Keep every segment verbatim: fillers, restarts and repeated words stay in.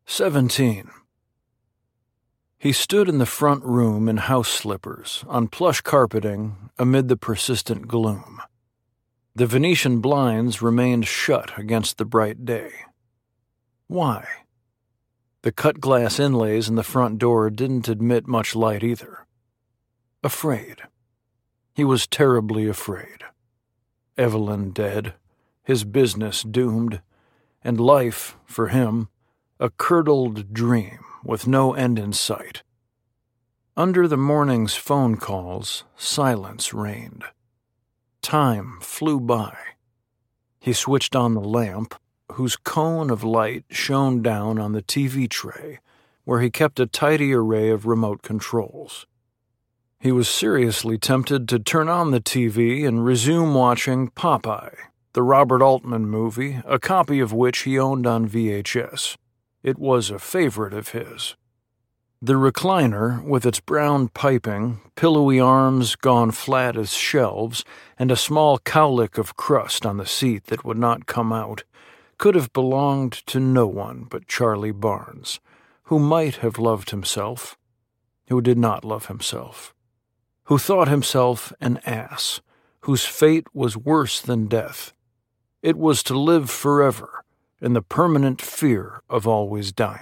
Seventeen. He stood in the front room in house slippers, on plush carpeting, amid the persistent gloom. The Venetian blinds remained shut against the bright day. Why? The cut-glass inlays in the front door didn't admit much light either. Afraid. He was terribly afraid. Evelyn dead, his business doomed, and life, for him, a curdled dream with no end in sight. Under the morning's phone calls, silence reigned. Time flew by. He switched on the lamp, whose cone of light shone down on the T V tray, where he kept a tidy array of remote controls. He was seriously tempted to turn on the T V and resume watching Popeye, the Robert Altman movie, a copy of which he owned on V H S. It was a favorite of his. The recliner, with its brown piping, pillowy arms gone flat as shelves, and a small cowlick of crust on the seat that would not come out, could have belonged to no one but Charlie Barnes, who might have loved himself, who did not love himself, who thought himself an ass, whose fate was worse than death. It was to live forever in the permanent fear of always dying.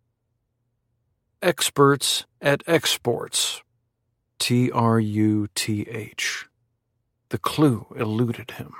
Experts at exports. T R U T H. The clue eluded him.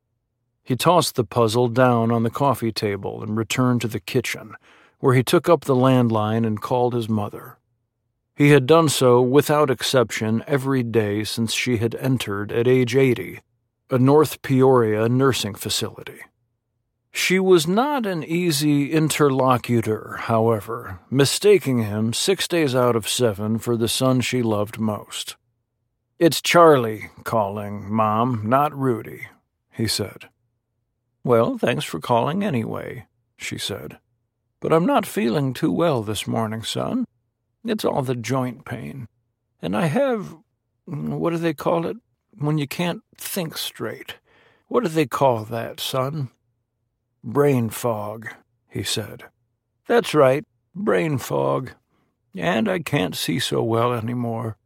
He tossed the puzzle down on the coffee table and returned to the kitchen, where he took up the landline and called his mother. He had done so without exception every day since she had entered at age eighty, a North Peoria nursing facility. She was not an easy interlocutor, however, mistaking him six days out of seven for the son she loved most. "It's Charlie calling, Mom, not Rudy," he said. "Well, thanks for calling anyway," she said. "But I'm not feeling too well this morning, son. It's all the joint pain. And I have, what do they call it, when you can't think straight? What do they call that, son?" "Brain fog," he said. "That's right, brain fog. And I can't see so well anymore."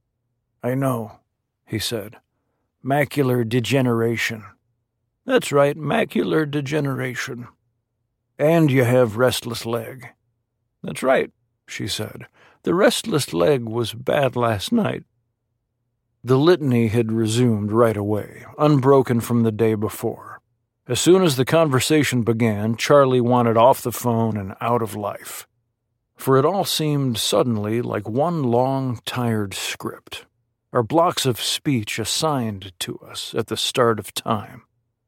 "I know," he said. "Macular degeneration." "That's right, macular degeneration." "And you have restless leg." "That's right," she said. "The restless leg was bad last night." The litany had resumed right away, unbroken from the day before. As soon as the conversation began, Charlie wanted off the phone and out of life. For it all seemed suddenly like one long, tired script, or blocks of speech assigned to us at the start of time.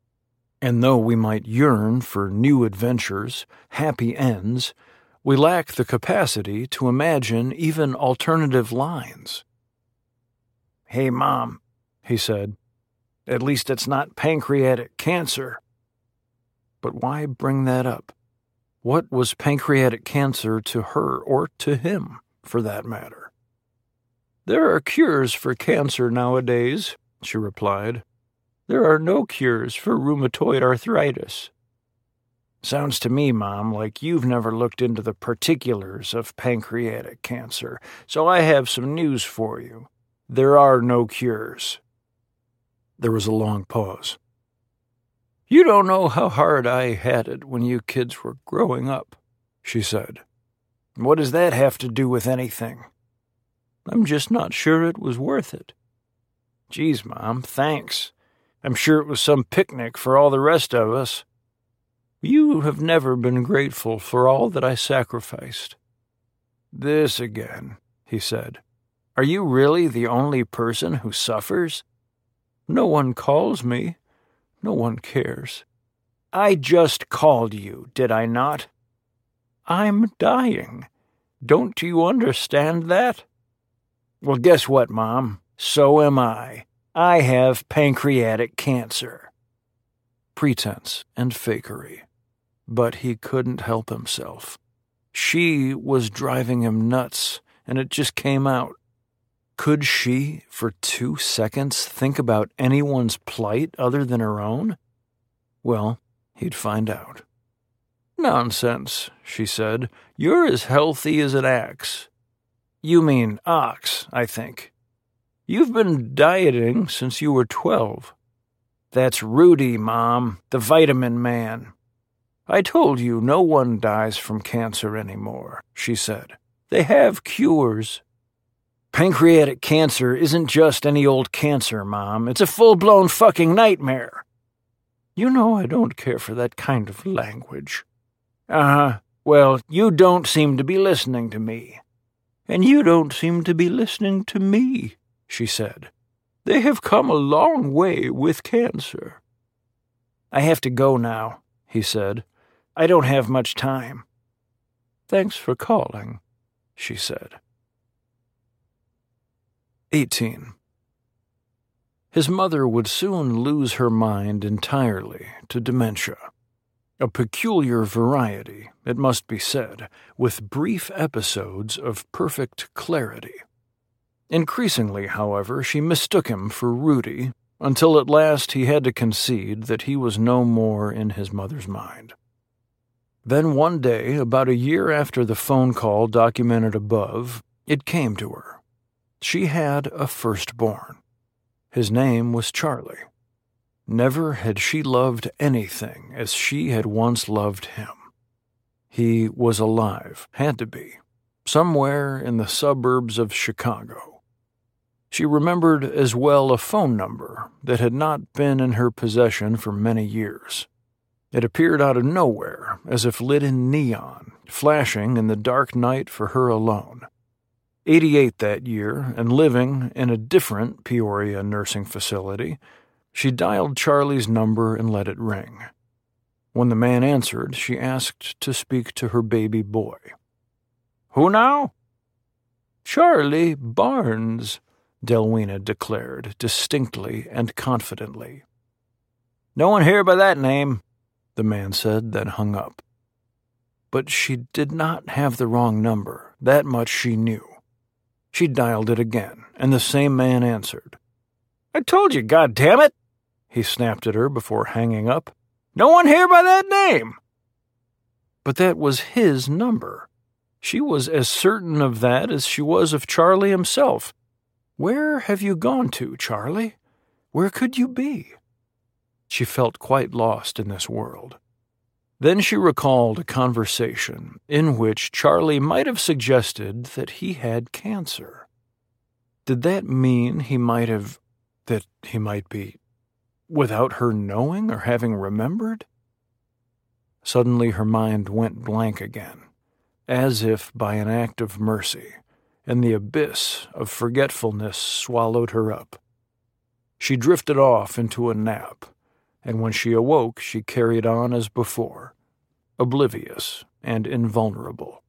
And though we might yearn for new adventures, happy ends, we lack the capacity to imagine even alternative lines. "Hey, Mom," he said, "at least it's not pancreatic cancer." But why bring that up? What was pancreatic cancer to her, or to him, for that matter? "There are cures for cancer nowadays," she replied. "There are no cures for rheumatoid arthritis." "Sounds to me, Mom, like you've never looked into the particulars of pancreatic cancer, so I have some news for you. There are no cures." There was a long pause. "You don't know how hard I had it when you kids were growing up," she said. "What does that have to do with anything?" "I'm just not sure it was worth it." "Geez, Mom, thanks. I'm sure it was some picnic for all the rest of us." "You have never been grateful for all that I sacrificed." "This again," he said. "Are you really the only person who suffers?" "No one calls me. No one cares." "I just called you, did I not?" "I'm dying. Don't you understand that?" "Well, guess what, Mom? So am I. I have pancreatic cancer." Pretense and fakery. But he couldn't help himself. She was driving him nuts, and it just came out. Could she, for two seconds, think about anyone's plight other than her own? Well, he'd find out. Nonsense, she said. You're as healthy as an axe. You mean ox, I think. You've been dieting since you were twelve. That's Rudy, Mom, the vitamin man. I told you no one dies from cancer anymore, she said. They have cures. Pancreatic cancer isn't just any old cancer, Mom. It's a full-blown fucking nightmare. You know I don't care for that kind of language. Uh-huh. Well, you don't seem to be listening to me. And you don't seem to be listening to me, she said. They have come a long way with cancer. I have to go now, he said. I don't have much time. Thanks for calling, she said. eighteen. His mother would soon lose her mind entirely to dementia. A peculiar variety, it must be said, with brief episodes of perfect clarity. Increasingly, however, she mistook him for Rudy, until at last he had to concede that he was no more in his mother's mind. Then one day, about a year after the phone call documented above, it came to her. She had a firstborn. His name was Charlie. Never had she loved anything as she had once loved him. He was alive, had to be, somewhere in the suburbs of Chicago. She remembered as well a phone number that had not been in her possession for many years. It appeared out of nowhere, as if lit in neon, flashing in the dark night for her alone. Eighty-eight that year, and living in a different Peoria nursing facility, she dialed Charlie's number and let it ring. When the man answered, she asked to speak to her baby boy. Who now? Charlie Barnes, Delwina declared distinctly and confidently. No one here by that name, the man said, then hung up. But she did not have the wrong number, that much she knew. She dialed it again, and the same man answered. I told you, goddammit, he snapped at her before hanging up. No one here by that name. But that was his number. She was as certain of that as she was of Charlie himself. Where have you gone to, Charlie? Where could you be? She felt quite lost in this world. Then she recalled a conversation in which Charlie might have suggested that he had cancer. Did that mean he might have, that he might be, without her knowing or having remembered? Suddenly her mind went blank again, as if by an act of mercy, and the abyss of forgetfulness swallowed her up. She drifted off into a nap, and when she awoke she carried on as before, oblivious and invulnerable.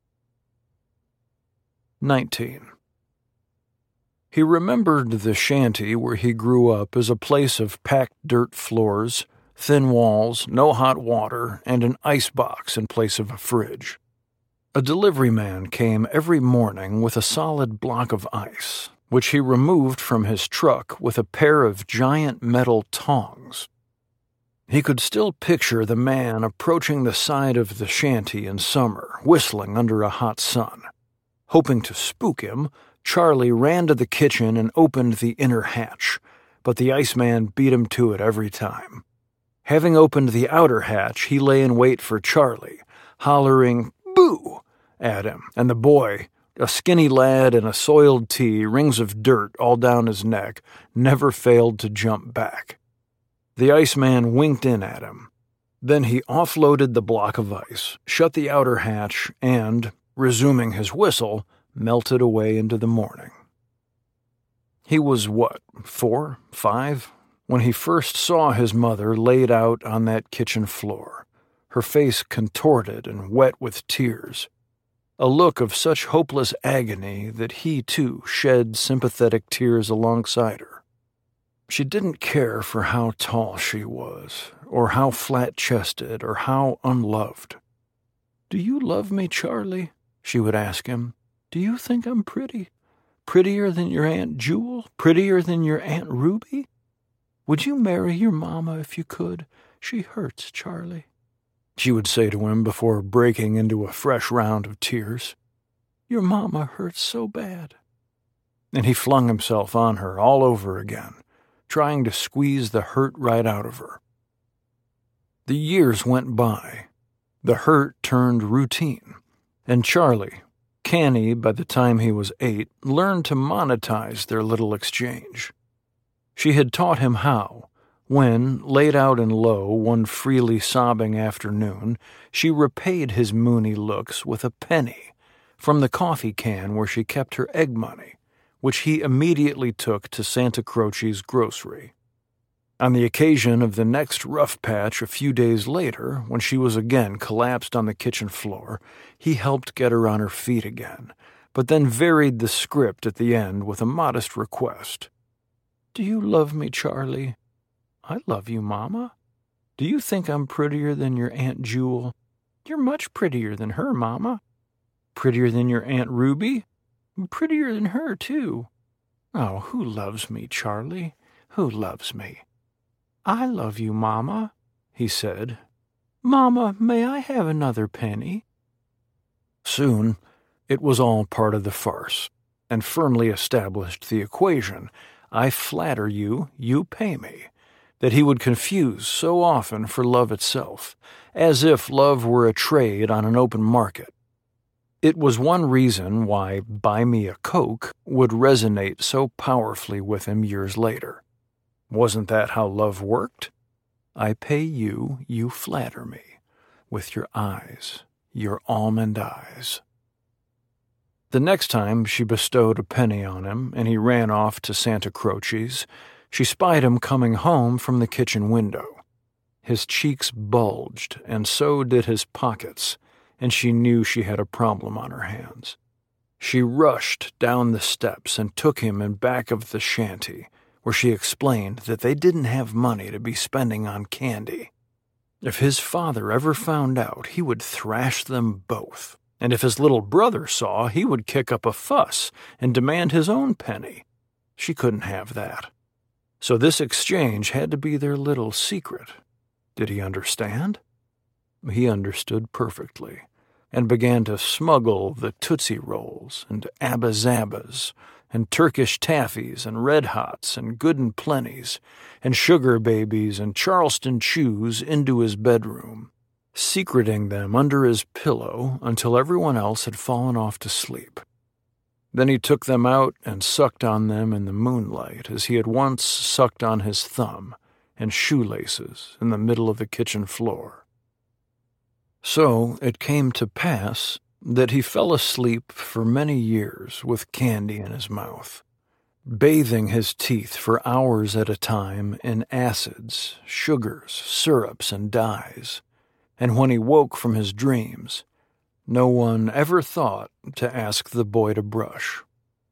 nineteen. He remembered the shanty where he grew up as a place of packed dirt floors, thin walls, no hot water, and an ice box in place of a fridge. A delivery man came every morning with a solid block of ice, which he removed from his truck with a pair of giant metal tongs. He could still picture the man approaching the side of the shanty in summer, whistling under a hot sun. Hoping to spook him, Charlie ran to the kitchen and opened the inner hatch, but the Iceman beat him to it every time. Having opened the outer hatch, he lay in wait for Charlie, hollering, "Boo!" at him, and the boy, a skinny lad in a soiled tee, rings of dirt all down his neck, never failed to jump back. The Iceman winked in at him. Then he offloaded the block of ice, shut the outer hatch, and, resuming his whistle, melted away into the morning. He was, what, four, five, when he first saw his mother laid out on that kitchen floor, her face contorted and wet with tears, a look of such hopeless agony that he, too, shed sympathetic tears alongside her. She didn't care for how tall she was, or how flat-chested, or how unloved. "Do you love me, Charlie?" she would ask him. "Do you think I'm pretty? Prettier than your Aunt Jewel? Prettier than your Aunt Ruby? Would you marry your mama if you could? She hurts, Charlie. she would say to him before breaking into a fresh round of tears. "Your mama hurts so bad." And he flung himself on her all over again, trying to squeeze the hurt right out of her. The years went by. The hurt turned routine, and Charlie, canny by the time he was eight, learned to monetize their little exchange. She had taught him how, when, laid out and low one freely sobbing afternoon, she repaid his moony looks with a penny from the coffee can where she kept her egg money, which he immediately took to Santa Croce's grocery. On the occasion of the next rough patch a few days later, when she was again collapsed on the kitchen floor, he helped get her on her feet again, but then varied the script at the end with a modest request. "Do you love me, Charlie?" "I love you, Mama." "Do you think I'm prettier than your Aunt Jewel?" "You're much prettier than her, Mama." "Prettier than your Aunt Ruby?" "Prettier than her, too." "Oh, who loves me, Charlie? Who loves me?" "I love you, Mama," he said. "Mama, may I have another penny?" Soon, it was all part of the farce, and firmly established the equation, I flatter you, you pay me, that he would confuse so often for love itself, as if love were a trade on an open market. It was one reason why "Buy Me a Coke" would resonate so powerfully with him years later. Wasn't that how love worked? I pay you, you flatter me, with your eyes, your almond eyes. The next time she bestowed a penny on him and he ran off to Santa Croce's, she spied him coming home from the kitchen window. His cheeks bulged, and so did his pockets, and she knew she had a problem on her hands. She rushed down the steps and took him in back of the shanty, where she explained that they didn't have money to be spending on candy. If his father ever found out, he would thrash them both, and if his little brother saw, he would kick up a fuss and demand his own penny. She couldn't have that. So this exchange had to be their little secret. Did he understand? He understood perfectly, and began to smuggle the Tootsie Rolls and Abba Zabbas and Turkish Taffies and Red Hots and Good and Plenties and Sugar Babies and Charleston Chews into his bedroom, secreting them under his pillow until everyone else had fallen off to sleep. Then he took them out and sucked on them in the moonlight as he had once sucked on his thumb and shoelaces in the middle of the kitchen floor. So it came to pass that he fell asleep for many years with candy in his mouth, bathing his teeth for hours at a time in acids, sugars, syrups, and dyes, and when he woke from his dreams, no one ever thought to ask the boy to brush.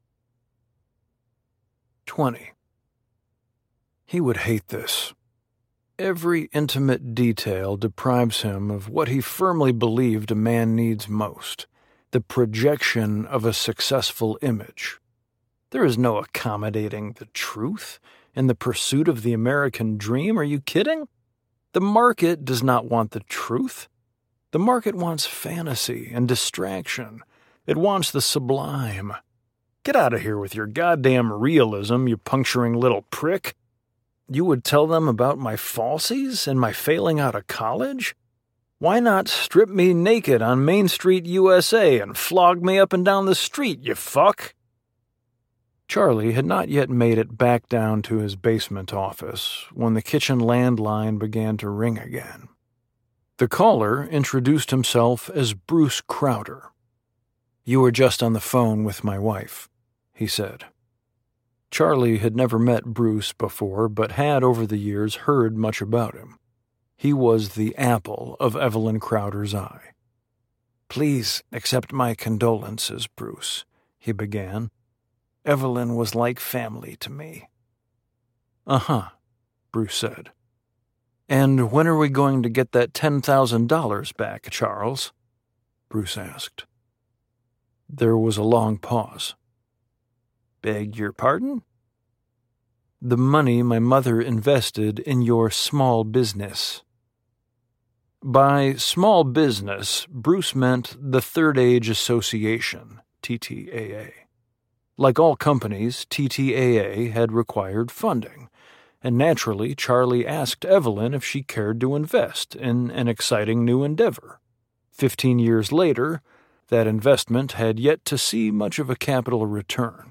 twenty. He would hate this. Every intimate detail deprives him of what he firmly believed a man needs most, the projection of a successful image. There is no accommodating the truth in the pursuit of the American dream. Are you kidding? The market does not want the truth. The market wants fantasy and distraction. It wants the sublime. Get out of here with your goddamn realism, you puncturing little prick. You would tell them about my falsies and my failing out of college? Why not strip me naked on Main Street, U S A, and flog me up and down the street, you fuck? Charlie had not yet made it back down to his basement office when the kitchen landline began to ring again. The caller introduced himself as Bruce Crowder. "You were just on the phone with my wife," he said. Charlie had never met Bruce before, but had over the years heard much about him. He was the apple of Evelyn Crowder's eye. "Please accept my condolences, Bruce," he began. "Evelyn was like family to me." "Uh-huh," Bruce said. "And when are we going to get that ten thousand dollars back, Charles?" Bruce asked. There was a long pause. "Beg your pardon?" "The money my mother invested in your small business." By small business, Bruce meant the Third Age Association, T T A A. Like all companies, T T A A had required funding, and naturally Charlie asked Evelyn if she cared to invest in an exciting new endeavor. Fifteen years later, that investment had yet to see much of a capital return.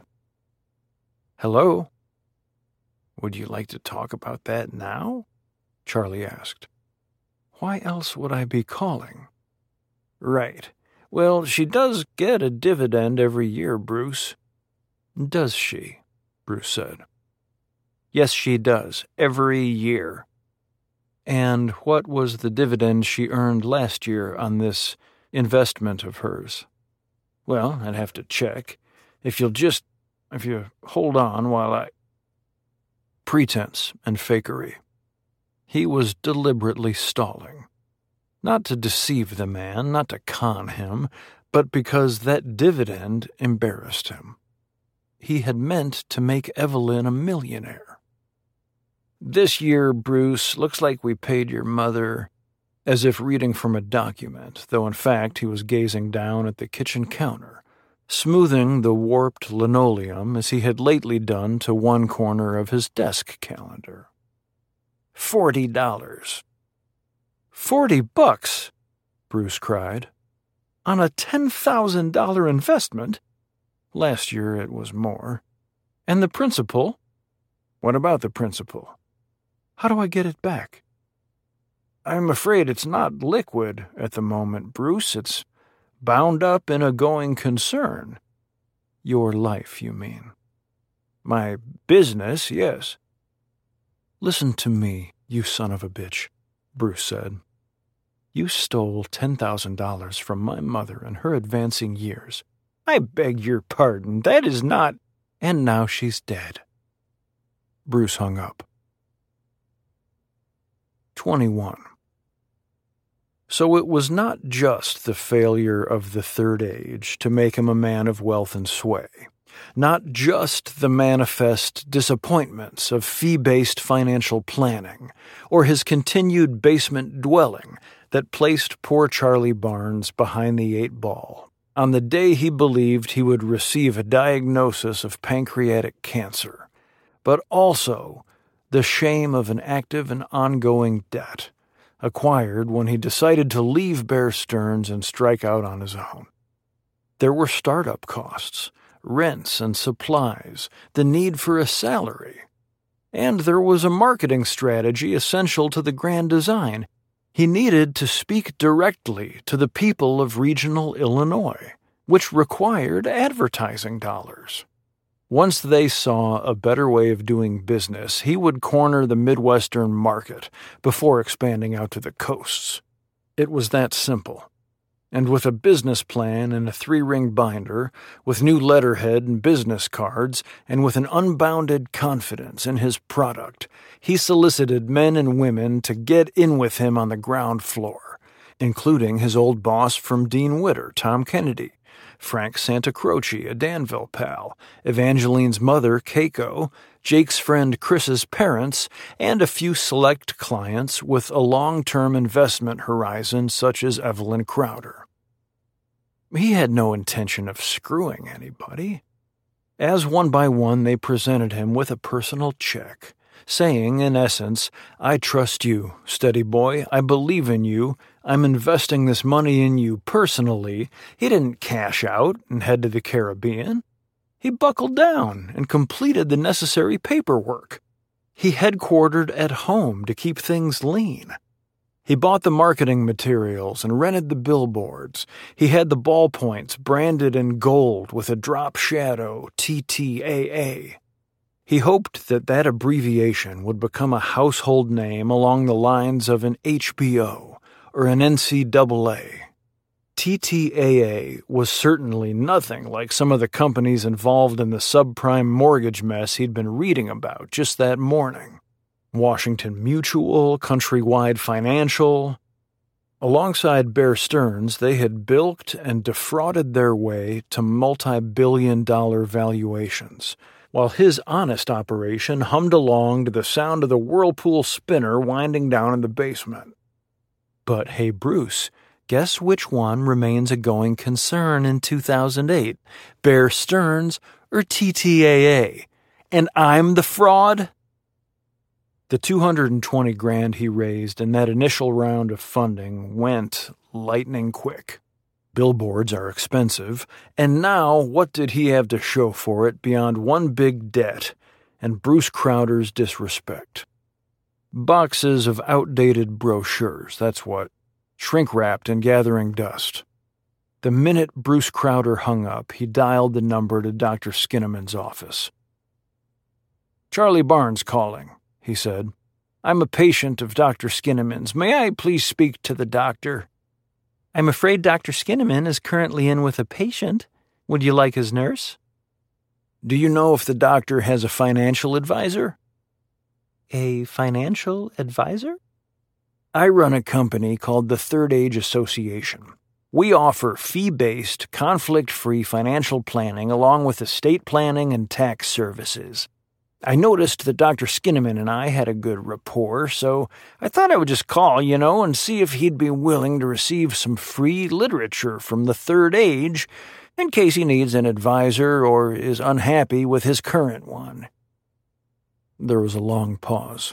"Hello? Would you like to talk about that now?" Charlie asked. "Why else would I be calling?" "Right. Well, she does get a dividend every year, Bruce." "Does she?" Bruce said. "Yes, she does. Every year." "And what was the dividend she earned last year on this investment of hers?" "Well, I'd have to check. If you'll just... if you hold on while I..." Pretense and fakery. He was deliberately stalling. Not to deceive the man, not to con him, but because that dividend embarrassed him. He had meant to make Evelyn a millionaire. "This year, Bruce, looks like we paid your mother," as if reading from a document, though in fact he was gazing down at the kitchen counter, smoothing the warped linoleum as he had lately done to one corner of his desk calendar. Forty dollars. Forty bucks, Bruce cried. On a ten thousand dollar investment? Last year it was more. And the principal? What about the principal? How do I get it back? I'm afraid it's not liquid at the moment, Bruce. It's bound up in a going concern. Your life, you mean? My business, yes. Listen to me, you son of a bitch, Bruce said. You stole ten thousand dollars from my mother in her advancing years. I beg your pardon, that is not... And now she's dead. Bruce hung up. twenty-one. So it was not just the failure of the Third Age to make him a man of wealth and sway, not just the manifest disappointments of fee-based financial planning, or his continued basement dwelling that placed poor Charlie Barnes behind the eight ball on the day he believed he would receive a diagnosis of pancreatic cancer, but also the shame of an active and ongoing debt acquired when he decided to leave Bear Stearns and strike out on his own. There were startup costs, rents and supplies, the need for a salary. And there was a marketing strategy essential to the grand design. He needed to speak directly to the people of regional Illinois, which required advertising dollars. Once they saw a better way of doing business, he would corner the Midwestern market before expanding out to the coasts. It was that simple. And with a business plan in a three-ring binder, with new letterhead and business cards, and with an unbounded confidence in his product, he solicited men and women to get in with him on the ground floor, including his old boss from Dean Witter, Tom Kennedy, Frank Santacroce, a Danville pal, Evangeline's mother, Keiko, Jake's friend Chris's parents, and a few select clients with a long-term investment horizon such as Evelyn Crowder. He had no intention of screwing anybody. As one by one they presented him with a personal check, saying, in essence, I trust you, steady boy, I believe in you, I'm investing this money in you personally. He didn't cash out and head to the Caribbean. He buckled down and completed the necessary paperwork. He headquartered at home to keep things lean. He bought the marketing materials and rented the billboards. He had the ballpoints branded in gold with a drop shadow T T A A. He hoped that that abbreviation would become a household name along the lines of an H B O or an N C double A. T T A A was certainly nothing like some of the companies involved in the subprime mortgage mess he'd been reading about just that morning. Washington Mutual, Countrywide Financial. Alongside Bear Stearns, they had bilked and defrauded their way to multi-billion dollar valuations, while his honest operation hummed along to the sound of the whirlpool spinner winding down in the basement. But hey, Bruce, guess which one remains a going concern in two thousand eight? Bear Stearns or T T A A? And I'm the fraud? The two hundred twenty grand he raised in that initial round of funding went lightning quick. Billboards are expensive, and now what did he have to show for it beyond one big debt and Bruce Crowder's disrespect? Boxes of outdated brochures, that's what, shrink-wrapped and gathering dust. The minute Bruce Crowder hung up, he dialed the number to Doctor Skinnaman's office. "Charlie Barnes calling," he said. "I'm a patient of Doctor Skinnaman's. May I please speak to the doctor?" "I'm afraid Doctor Skinnaman is currently in with a patient. Would you like his nurse?" "Do you know if the doctor has a financial advisor?" "A financial advisor?" "I run a company called the Third Age Association. We offer fee-based, conflict-free financial planning along with estate planning and tax services. I noticed that Doctor Skinnaman and I had a good rapport, so I thought I would just call, you know, and see if he'd be willing to receive some free literature from the Third Age in case he needs an advisor or is unhappy with his current one." There was a long pause.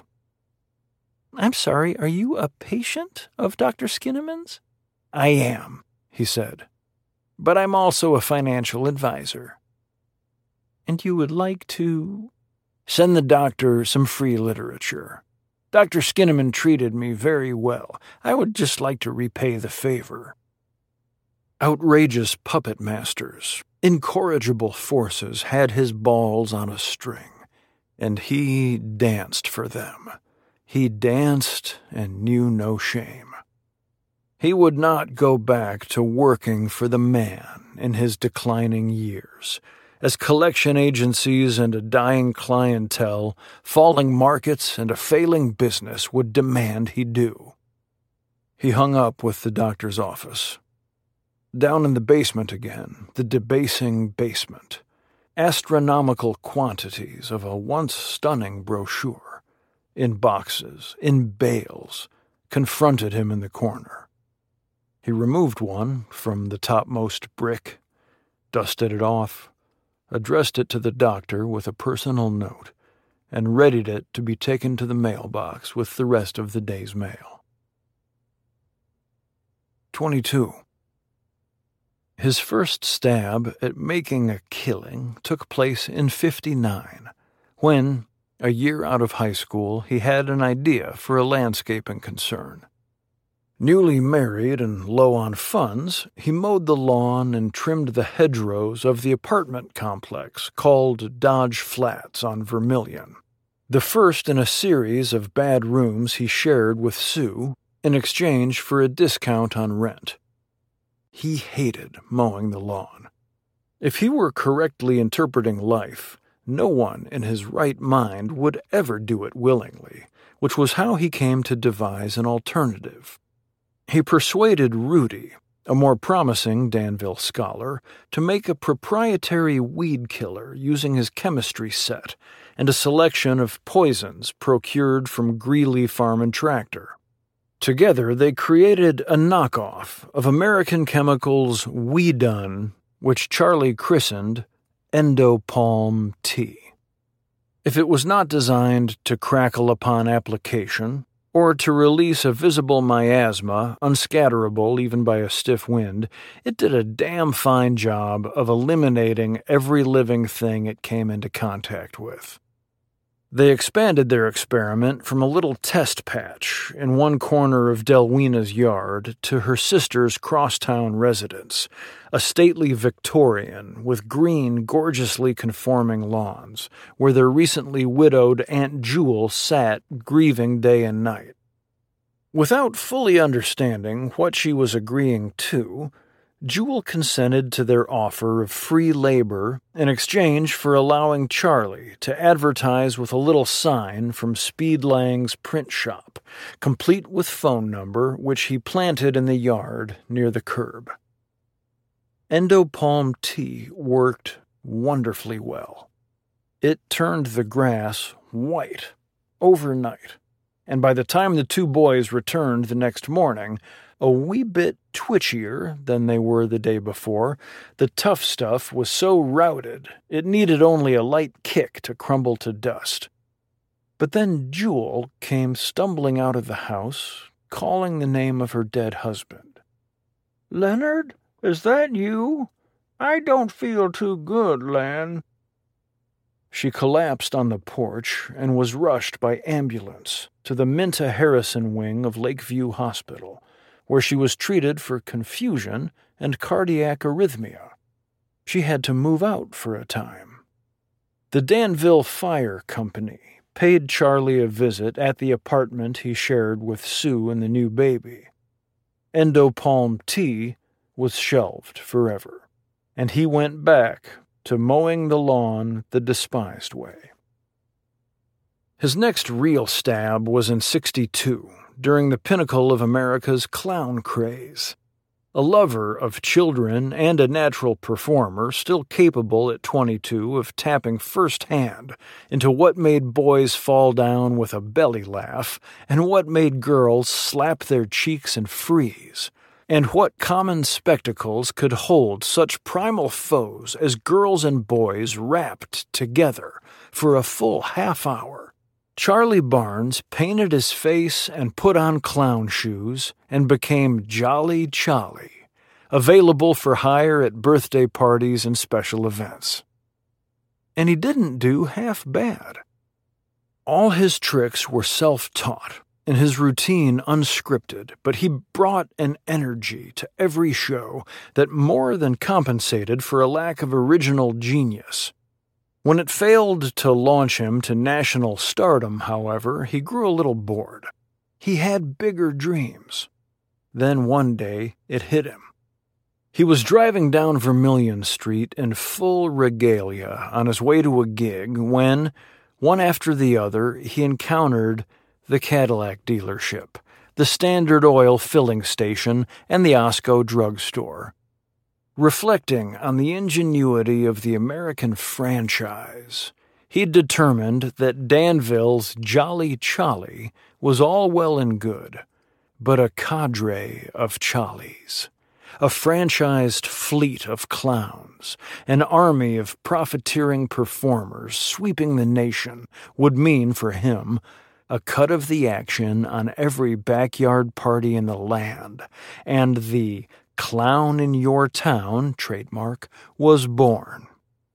"I'm sorry, are you a patient of Doctor Skinnaman's?" "I am," he said. "But I'm also a financial advisor." "And you would like to—" "Send the doctor some free literature. Doctor Skinnaman treated me very well. I would just like to repay the favor." Outrageous puppet masters, incorrigible forces had his balls on a string, and he danced for them. He danced and knew no shame. He would not go back to working for the man in his declining years, as collection agencies and a dying clientele, falling markets, and a failing business would demand he do. He hung up with the doctor's office. Down in the basement again, the debasing basement, astronomical quantities of a once stunning brochure, in boxes, in bales, confronted him in the corner. He removed one from the topmost brick, dusted it off, addressed it to the doctor with a personal note, and readied it to be taken to the mailbox with the rest of the day's mail. twenty-two. His first stab at making a killing took place in fifty-nine, when, a year out of high school, he had an idea for a landscaping concern. Newly married and low on funds, he mowed the lawn and trimmed the hedgerows of the apartment complex called Dodge Flats on Vermilion, the first in a series of bad rooms he shared with Sue in exchange for a discount on rent. He hated mowing the lawn. If he were correctly interpreting life, no one in his right mind would ever do it willingly, which was how he came to devise an alternative. He persuaded Rudy, a more promising Danville scholar, to make a proprietary weed killer using his chemistry set and a selection of poisons procured from Greeley Farm and Tractor. Together they created a knockoff of American Chemicals Weedun, which Charlie christened Endopalm Tea. If it was not designed to crackle upon application, or to release a visible miasma, unscatterable even by a stiff wind, it did a damn fine job of eliminating every living thing it came into contact with. They expanded their experiment from a little test patch in one corner of Delwina's yard to her sister's crosstown residence, a stately Victorian with green, gorgeously conforming lawns, where their recently widowed Aunt Jewel sat grieving day and night. Without fully understanding what she was agreeing to, Jewel consented to their offer of free labor in exchange for allowing Charlie to advertise with a little sign from Speed Lang's print shop, complete with phone number, which he planted in the yard near the curb. Endopalm Tea worked wonderfully well. It turned the grass white overnight, and by the time the two boys returned the next morning, a wee bit twitchier than they were the day before, the tough stuff was so routed it needed only a light kick to crumble to dust. But then Jewel came stumbling out of the house, calling the name of her dead husband. "Leonard, is that you? I don't feel too good, Len." She collapsed on the porch and was rushed by ambulance to the Minta Harrison wing of Lakeview Hospital, where she was treated for confusion and cardiac arrhythmia. She had to move out for a time. The Danville Fire Company paid Charlie a visit at the apartment he shared with Sue and the new baby. Endopalm tea was shelved forever, and he went back to mowing the lawn the despised way. His next real stab was in sixty-two, during the pinnacle of America's clown craze. A lover of children and a natural performer, still capable at twenty-two of tapping firsthand into what made boys fall down with a belly laugh and what made girls slap their cheeks and freeze, and what common spectacles could hold such primal foes as girls and boys rapped together for a full half hour. Charlie Barnes painted his face and put on clown shoes and became Jolly Charlie, available for hire at birthday parties and special events. And he didn't do half bad. All his tricks were self-taught and his routine unscripted, but he brought an energy to every show that more than compensated for a lack of original genius. When it failed to launch him to national stardom, however, he grew a little bored. He had bigger dreams. Then one day, it hit him. He was driving down Vermilion Street in full regalia on his way to a gig when, one after the other, he encountered the Cadillac dealership, the Standard Oil filling station, and the Osco drugstore. Reflecting on the ingenuity of the American franchise, he determined that Danville's Jolly Charlie was all well and good, but a cadre of Charlies, a franchised fleet of clowns, an army of profiteering performers sweeping the nation would mean for him a cut of the action on every backyard party in the land, and the Clown in Your Town trademark was born.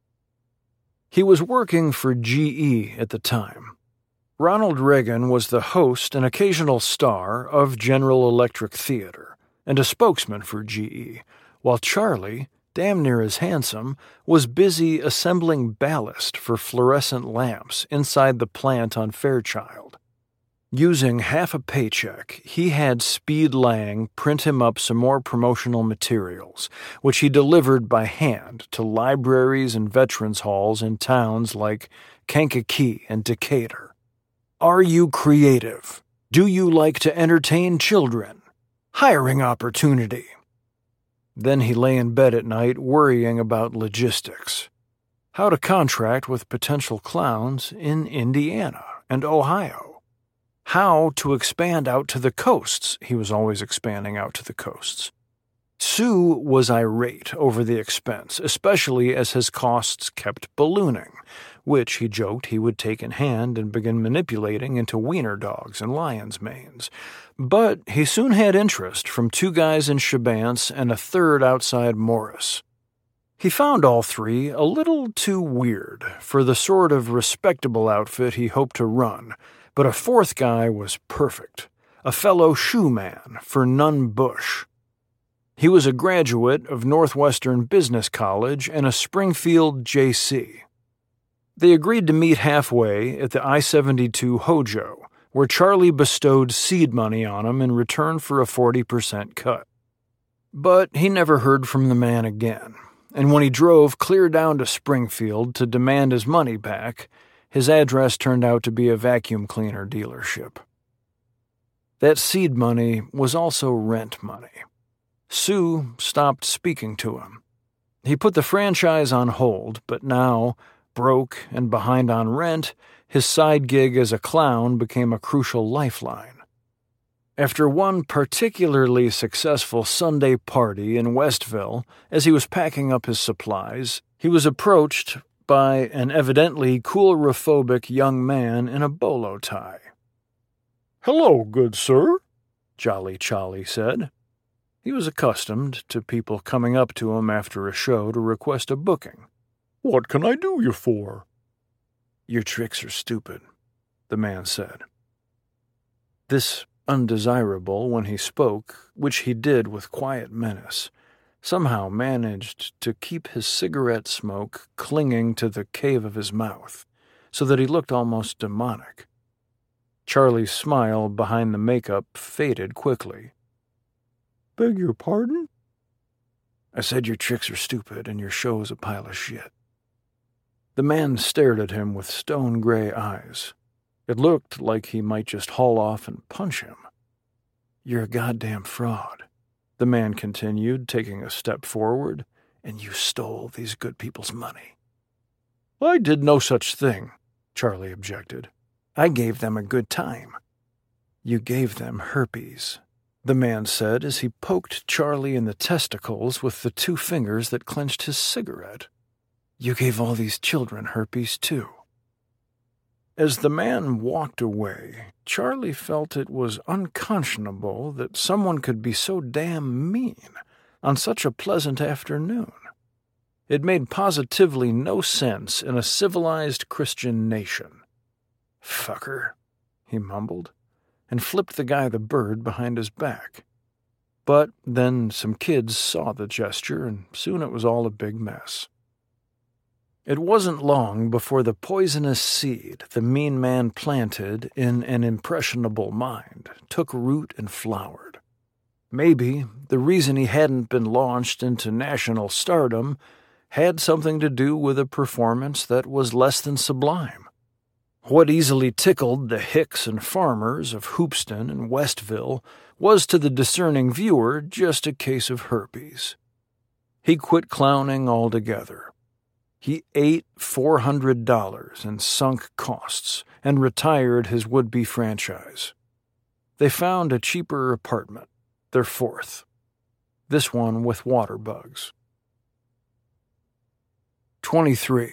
He was working for G E at the time. Ronald Reagan was the host and occasional star of General Electric Theater and a spokesman for G E, while Charlie, damn near as handsome, was busy assembling ballast for fluorescent lamps inside the plant on Fairchild. Using half a paycheck, he had Speed Lang print him up some more promotional materials, which he delivered by hand to libraries and veterans halls in towns like Kankakee and Decatur. Are you creative? Do you like to entertain children? Hiring opportunity. Then he lay in bed at night worrying about logistics. How to contract with potential clowns in Indiana and Ohio. How to expand out to the coasts. He was always expanding out to the coasts. Sue was irate over the expense, especially as his costs kept ballooning, which, he joked, he would take in hand and begin manipulating into wiener dogs and lion's manes. But he soon had interest from two guys in Chabance and a third outside Morris. He found all three a little too weird for the sort of respectable outfit he hoped to run, but a fourth guy was perfect, a fellow shoeman for Nunn Bush. He was a graduate of Northwestern Business College and a Springfield J C. They agreed to meet halfway at the I seventy-two Hojo, where Charlie bestowed seed money on him in return for a forty percent cut. But he never heard from the man again, and when he drove clear down to Springfield to demand his money back, his address turned out to be a vacuum cleaner dealership. That seed money was also rent money. Sue stopped speaking to him. He put the franchise on hold, but now, broke and behind on rent, his side gig as a clown became a crucial lifeline. After one particularly successful Sunday party in Westville, as he was packing up his supplies, he was approached by an evidently coulrophobic young man in a bolo tie. "Hello, good sir," Jolly Charlie said. He was accustomed to people coming up to him after a show to request a booking. "What can I do you for?" "Your tricks are stupid," the man said. This undesirable when he spoke, which he did with quiet menace, somehow managed to keep his cigarette smoke clinging to the cave of his mouth, so that he looked almost demonic. Charlie's smile behind the makeup faded quickly. "Beg your pardon?" "I said your tricks are stupid and your show's a pile of shit." The man stared at him with stone-gray eyes. It looked like he might just haul off and punch him. "You're a goddamn fraud," the man continued, taking a step forward, "and you stole these good people's money." "I did no such thing," Charlie objected. "I gave them a good time." "You gave them herpes," the man said as he poked Charlie in the testicles with the two fingers that clenched his cigarette. "You gave all these children herpes, too." As the man walked away, Charlie felt it was unconscionable that someone could be so damn mean on such a pleasant afternoon. It made positively no sense in a civilized Christian nation. "Fucker," he mumbled, and flipped the guy the bird behind his back. But then some kids saw the gesture, and soon it was all a big mess. It wasn't long before the poisonous seed the mean man planted in an impressionable mind took root and flowered. Maybe the reason he hadn't been launched into national stardom had something to do with a performance that was less than sublime. What easily tickled the hicks and farmers of Hoopeston and Westville was to the discerning viewer just a case of herpes. He quit clowning altogether. He ate four hundred dollars in sunk costs and retired his would-be franchise. They found a cheaper apartment, their fourth, this one with water bugs. twenty-three.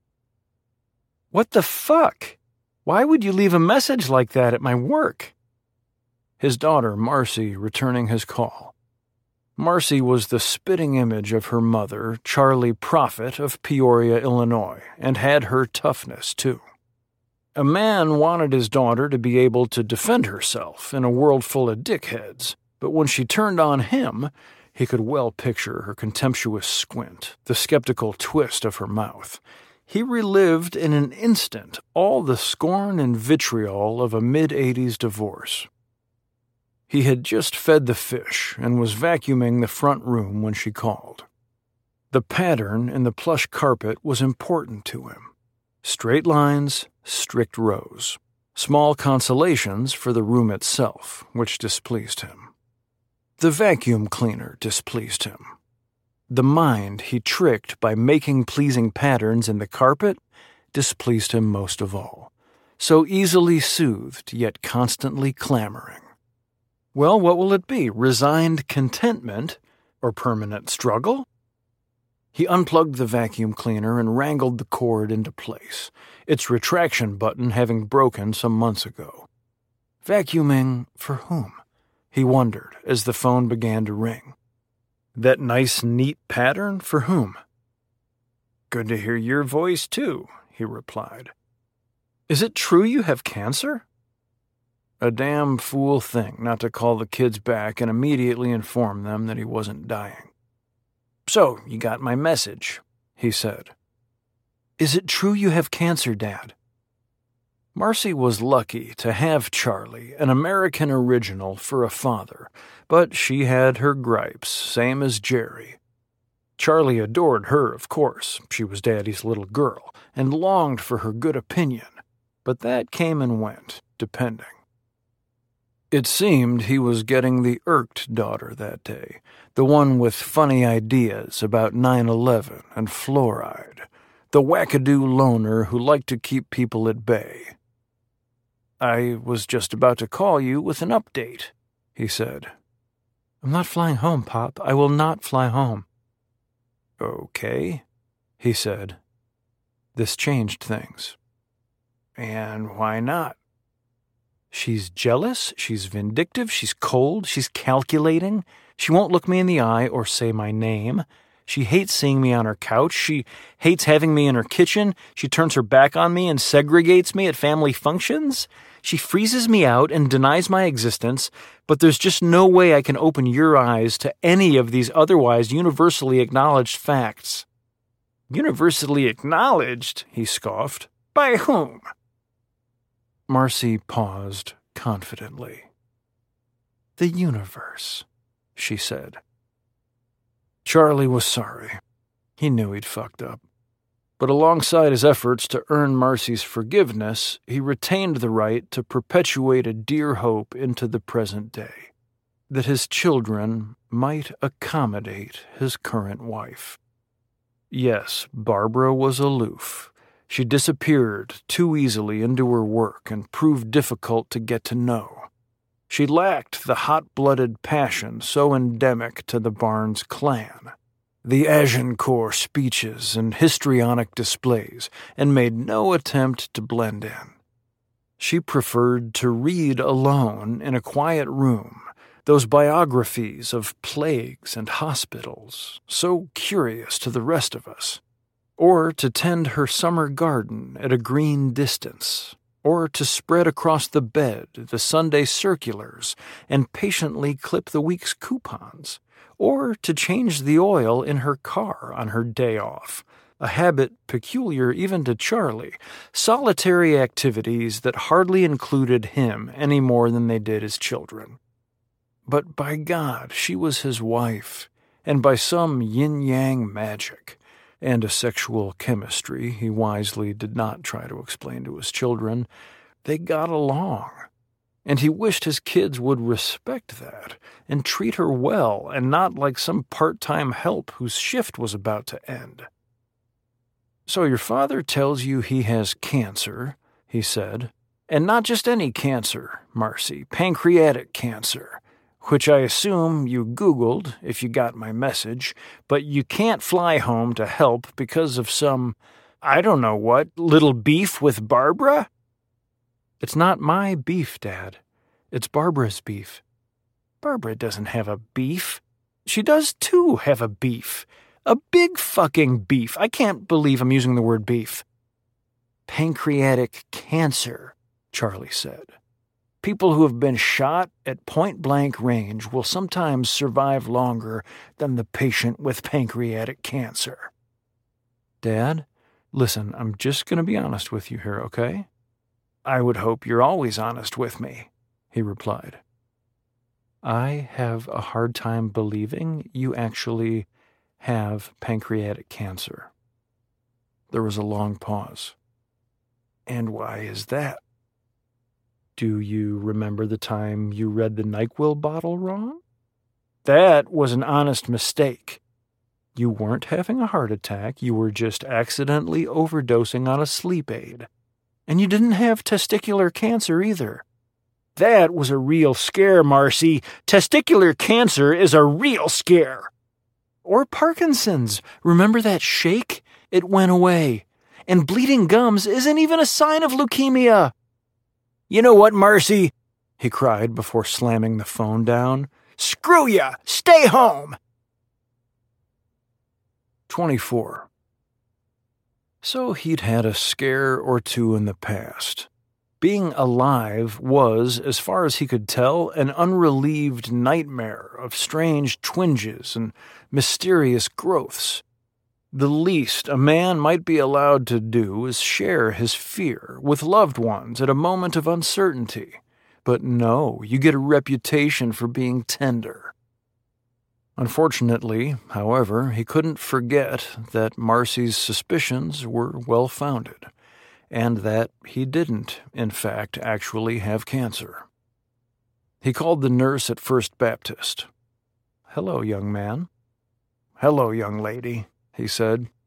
"What the fuck? Why would you leave a message like that at my work?" His daughter, Marcy, returning his call. Marcy was the spitting image of her mother, Charlie Prophet of Peoria, Illinois, and had her toughness, too. A man wanted his daughter to be able to defend herself in a world full of dickheads, but when she turned on him, he could well picture her contemptuous squint, the skeptical twist of her mouth. He relived in an instant all the scorn and vitriol of a mid-eighties divorce. He had just fed the fish and was vacuuming the front room when she called. The pattern in the plush carpet was important to him. Straight lines, strict rows. Small consolations for the room itself, which displeased him. The vacuum cleaner displeased him. The mind he tricked by making pleasing patterns in the carpet displeased him most of all. So easily soothed, yet constantly clamoring. Well, what will it be? Resigned contentment or permanent struggle? He unplugged the vacuum cleaner and wrangled the cord into place, its retraction button having broken some months ago. Vacuuming for whom? He wondered as the phone began to ring. That nice, neat pattern for whom? "Good to hear your voice, too," he replied. "Is it true you have cancer?" A damn fool thing not to call the kids back and immediately inform them that he wasn't dying. "So, you got my message," he said. "Is it true you have cancer, Dad?" Marcy was lucky to have Charlie, an American original, for a father, but she had her gripes, same as Jerry. Charlie adored her, of course. She was Daddy's little girl, and longed for her good opinion, but that came and went, depending. It seemed he was getting the irked daughter that day, the one with funny ideas about nine eleven and fluoride, The wackadoo loner who liked to keep people at bay. "I was just about to call you with an update," he said. "I'm not flying home, Pop. I will not fly home." "Okay," he said. This changed things. "And why not?" "She's jealous, she's vindictive, she's cold, she's calculating. She won't look me in the eye or say my name. She hates seeing me on her couch. She hates having me in her kitchen. She turns her back on me and segregates me at family functions. She freezes me out and denies my existence, but there's just no way I can open your eyes to any of these otherwise universally acknowledged facts." "Universally acknowledged?" he scoffed. "By whom?" Marcy paused confidently. "The universe," she said. Charlie was sorry. He knew he'd fucked up. But alongside his efforts to earn Marcy's forgiveness, he retained the right to perpetuate a dear hope into the present day, that his children might accommodate his current wife. Yes, Barbara was aloof. She disappeared too easily into her work and proved difficult to get to know. She lacked the hot-blooded passion so endemic to the Barnes clan, the Agincourt speeches and histrionic displays, and made no attempt to blend in. She preferred to read alone in a quiet room those biographies of plagues and hospitals, so curious to the rest of us, or to tend her summer garden at a green distance, or to spread across the bed the Sunday circulars and patiently clip the week's coupons, or to change the oil in her car on her day off, a habit peculiar even to Charlie, solitary activities that hardly included him any more than they did his children. But by God, she was his wife, and by some yin-yang magic, and a sexual chemistry he wisely did not try to explain to his children, they got along. And he wished his kids would respect that and treat her well and not like some part-time help whose shift was about to end. "So your father tells you he has cancer," he said, "and not just any cancer, Marcy, pancreatic cancer, which I assume you Googled if you got my message, but you can't fly home to help because of some, I don't know what, little beef with Barbara?" "It's not my beef, Dad. It's Barbara's beef." "Barbara doesn't have a beef. She does too have a beef. A big fucking beef. I can't believe I'm using the word beef." "Pancreatic cancer," Charlie said. "People who have been shot at point-blank range will sometimes survive longer than the patient with pancreatic cancer." "Dad, listen, I'm just going to be honest with you here, okay?" "I would hope you're always honest with me," he replied. "I have a hard time believing you actually have pancreatic cancer." There was a long pause. "And why is that?" "Do you remember the time you read the NyQuil bottle wrong?" "That was an honest mistake." "You weren't having a heart attack, you were just accidentally overdosing on a sleep aid. And you didn't have testicular cancer either." "That was a real scare, Marcy. Testicular cancer is a real scare." "Or Parkinson's. Remember that shake? It went away. And bleeding gums isn't even a sign of leukemia." "You know what, Marcy?" he cried before slamming the phone down. "Screw ya! Stay home!" twenty-four. So he'd had a scare or two in the past. Being alive was, as far as he could tell, an unrelieved nightmare of strange twinges and mysterious growths. The least a man might be allowed to do is share his fear with loved ones at a moment of uncertainty. But no, you get a reputation for being tender. Unfortunately, however, he couldn't forget that Marcy's suspicions were well-founded, and that he didn't, in fact, actually have cancer. He called the nurse at First Baptist. "Hello, young man." "Hello, young lady," he said.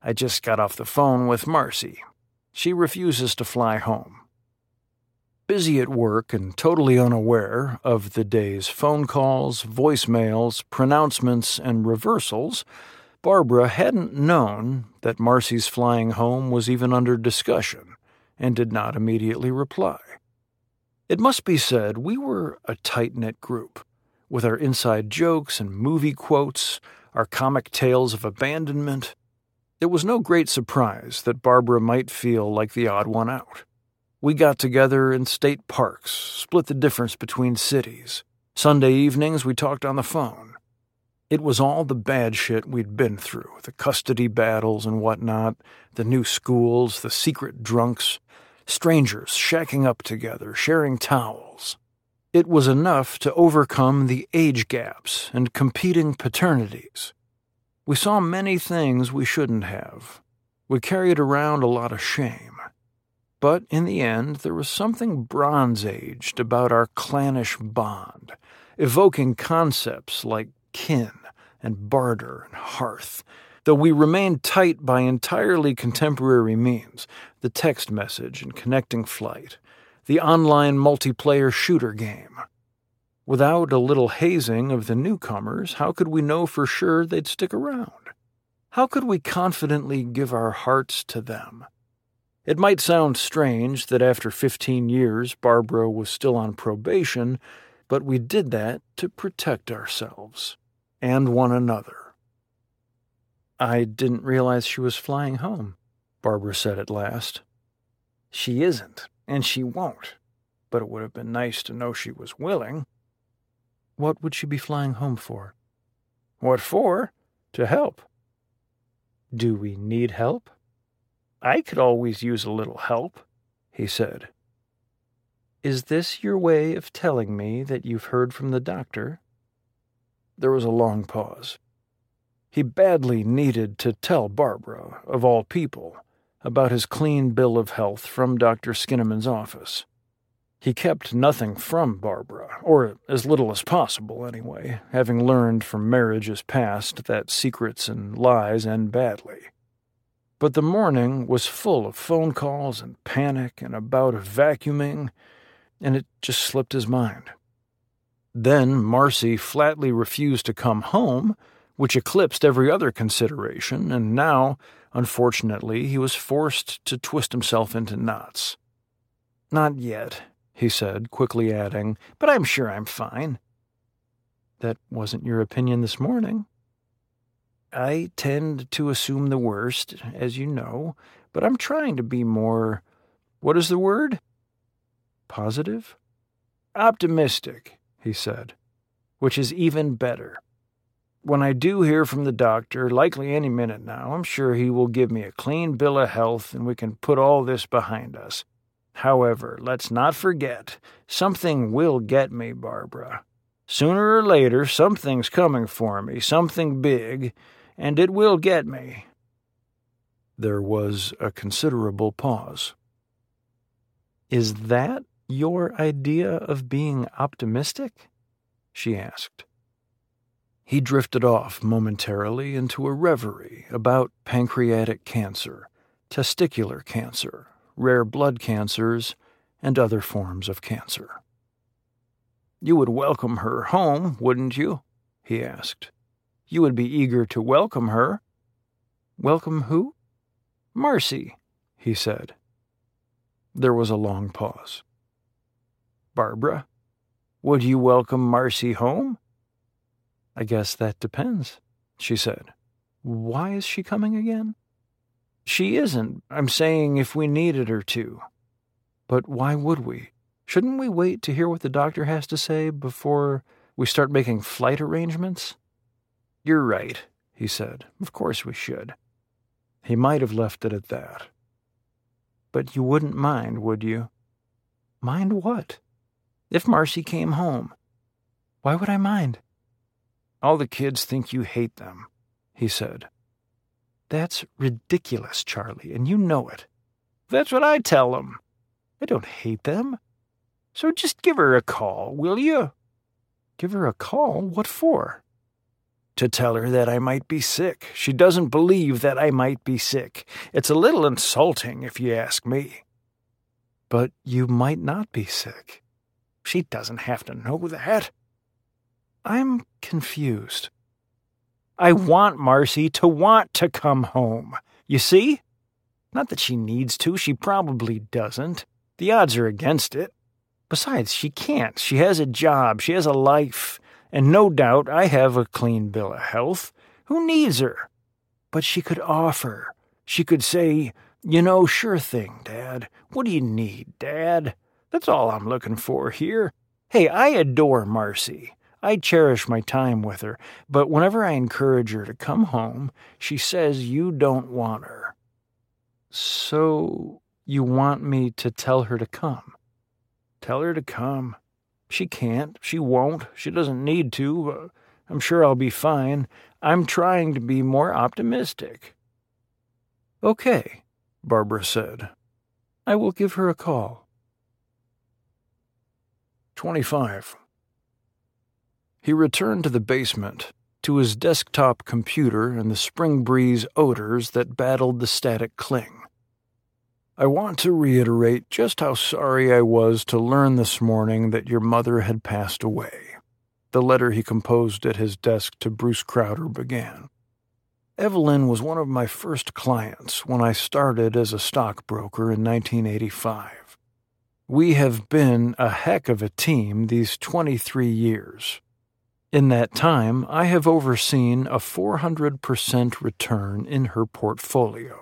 I just got off the phone with Marcy. She refuses to fly home. Busy at work and totally unaware of the day's phone calls, voicemails, pronouncements, and reversals, Barbara hadn't known that Marcy's flying home was even under discussion and did not immediately reply. It must be said we were a tight-knit group, with our inside jokes and movie quotes, our comic tales of abandonment. It was no great surprise that Barbara might feel like the odd one out. We got together in state parks, split the difference between cities. Sunday evenings we talked on the phone. It was all the bad shit we'd been through, the custody battles and whatnot, the new schools, the secret drunks, strangers shacking up together, sharing towels. It was enough to overcome the age gaps and competing paternities. We saw many things we shouldn't have. We carried around a lot of shame. But in the end, there was something Bronze-Aged about our clannish bond, evoking concepts like kin and barter and hearth, though we remained tight by entirely contemporary means, the text message and connecting flight, the online multiplayer shooter game. Without a little hazing of the newcomers, how could we know for sure they'd stick around? How could we confidently give our hearts to them? It might sound strange that after fifteen years Barbara was still on probation, but we did that to protect ourselves and one another. "I didn't realize she was flying home," Barbara said at last. "She isn't, and she won't, but it would have been nice to know she was willing." "What would she be flying home for?" "What for? To help." "Do we need help?" "I could always use a little help," he said. "Is this your way of telling me that you've heard from the doctor?" There was a long pause. He badly needed to tell Barbara, of all people, about his clean bill of health from Doctor Skinnaman's office. He kept nothing from Barbara, or as little as possible anyway, having learned from marriages past that secrets and lies end badly. But the morning was full of phone calls and panic and a bout of vacuuming, and it just slipped his mind. Then Marcy flatly refused to come home, which eclipsed every other consideration, and now, unfortunately, he was forced to twist himself into knots. "Not yet," he said, quickly adding, "but I'm sure I'm fine." "That wasn't your opinion this morning." "I tend to assume the worst, as you know, but I'm trying to be more, what is the word?" "Positive?" "Optimistic," he said, "which is even better. When I do hear from the doctor, likely any minute now, I'm sure he will give me a clean bill of health and we can put all this behind us. However, let's not forget, something will get me, Barbara. Sooner or later, something's coming for me, something big, and it will get me." There was a considerable pause. "Is that your idea of being optimistic?" she asked. He drifted off momentarily into a reverie about pancreatic cancer, testicular cancer, rare blood cancers, and other forms of cancer. "You would welcome her home, wouldn't you?" he asked. "You would be eager to welcome her." "Welcome who?" "Marcy," he said. There was a long pause. "Barbara, would you welcome Marcy home?" "I guess that depends," she said. "Why is she coming again?" "She isn't. I'm saying if we needed her to." "But why would we? Shouldn't we wait to hear what the doctor has to say before we start making flight arrangements?" "You're right," he said. "Of course we should." He might have left it at that. "But you wouldn't mind, would you?" "Mind what?" "If Marcy came home." "Why would I mind?" "All the kids think you hate them," he said. "That's ridiculous, Charlie, and you know it." "That's what I tell them." "I don't hate them." "So just give her a call, will you?" "Give her a call? What for?" to tell her that I might be sick. She doesn't believe that I might be sick. It's a little insulting, if you ask me. But you might not be sick. She doesn't have to know that. I'm confused. I want Marcy to want to come home. You see? Not that she needs to. She probably doesn't. The odds are against it. Besides, she can't. She has a job. She has a life. And no doubt I have a clean bill of health. Who needs her? But she could offer. She could say, you know, sure thing, Dad. What do you need, Dad? That's all I'm looking for here. Hey, I adore Marcy. I cherish my time with her. But whenever I encourage her to come home, she says you don't want her. So you want me to tell her to come? Tell her to come. She can't. She won't. She doesn't need to. Uh, I'm sure I'll be fine. I'm trying to be more optimistic. Okay, Barbara said. I will give her a call. twenty-five. He returned to the basement, to his desktop computer and the spring breeze odors that battled the static cling. I want to reiterate just how sorry I was to learn this morning that your mother had passed away. The letter he composed at his desk to Bruce Crowder began. Evelyn was one of my first clients when I started as a stockbroker in nineteen eighty-five. We have been a heck of a team these twenty-three years. In that time, I have overseen a four hundred percent return in her portfolio.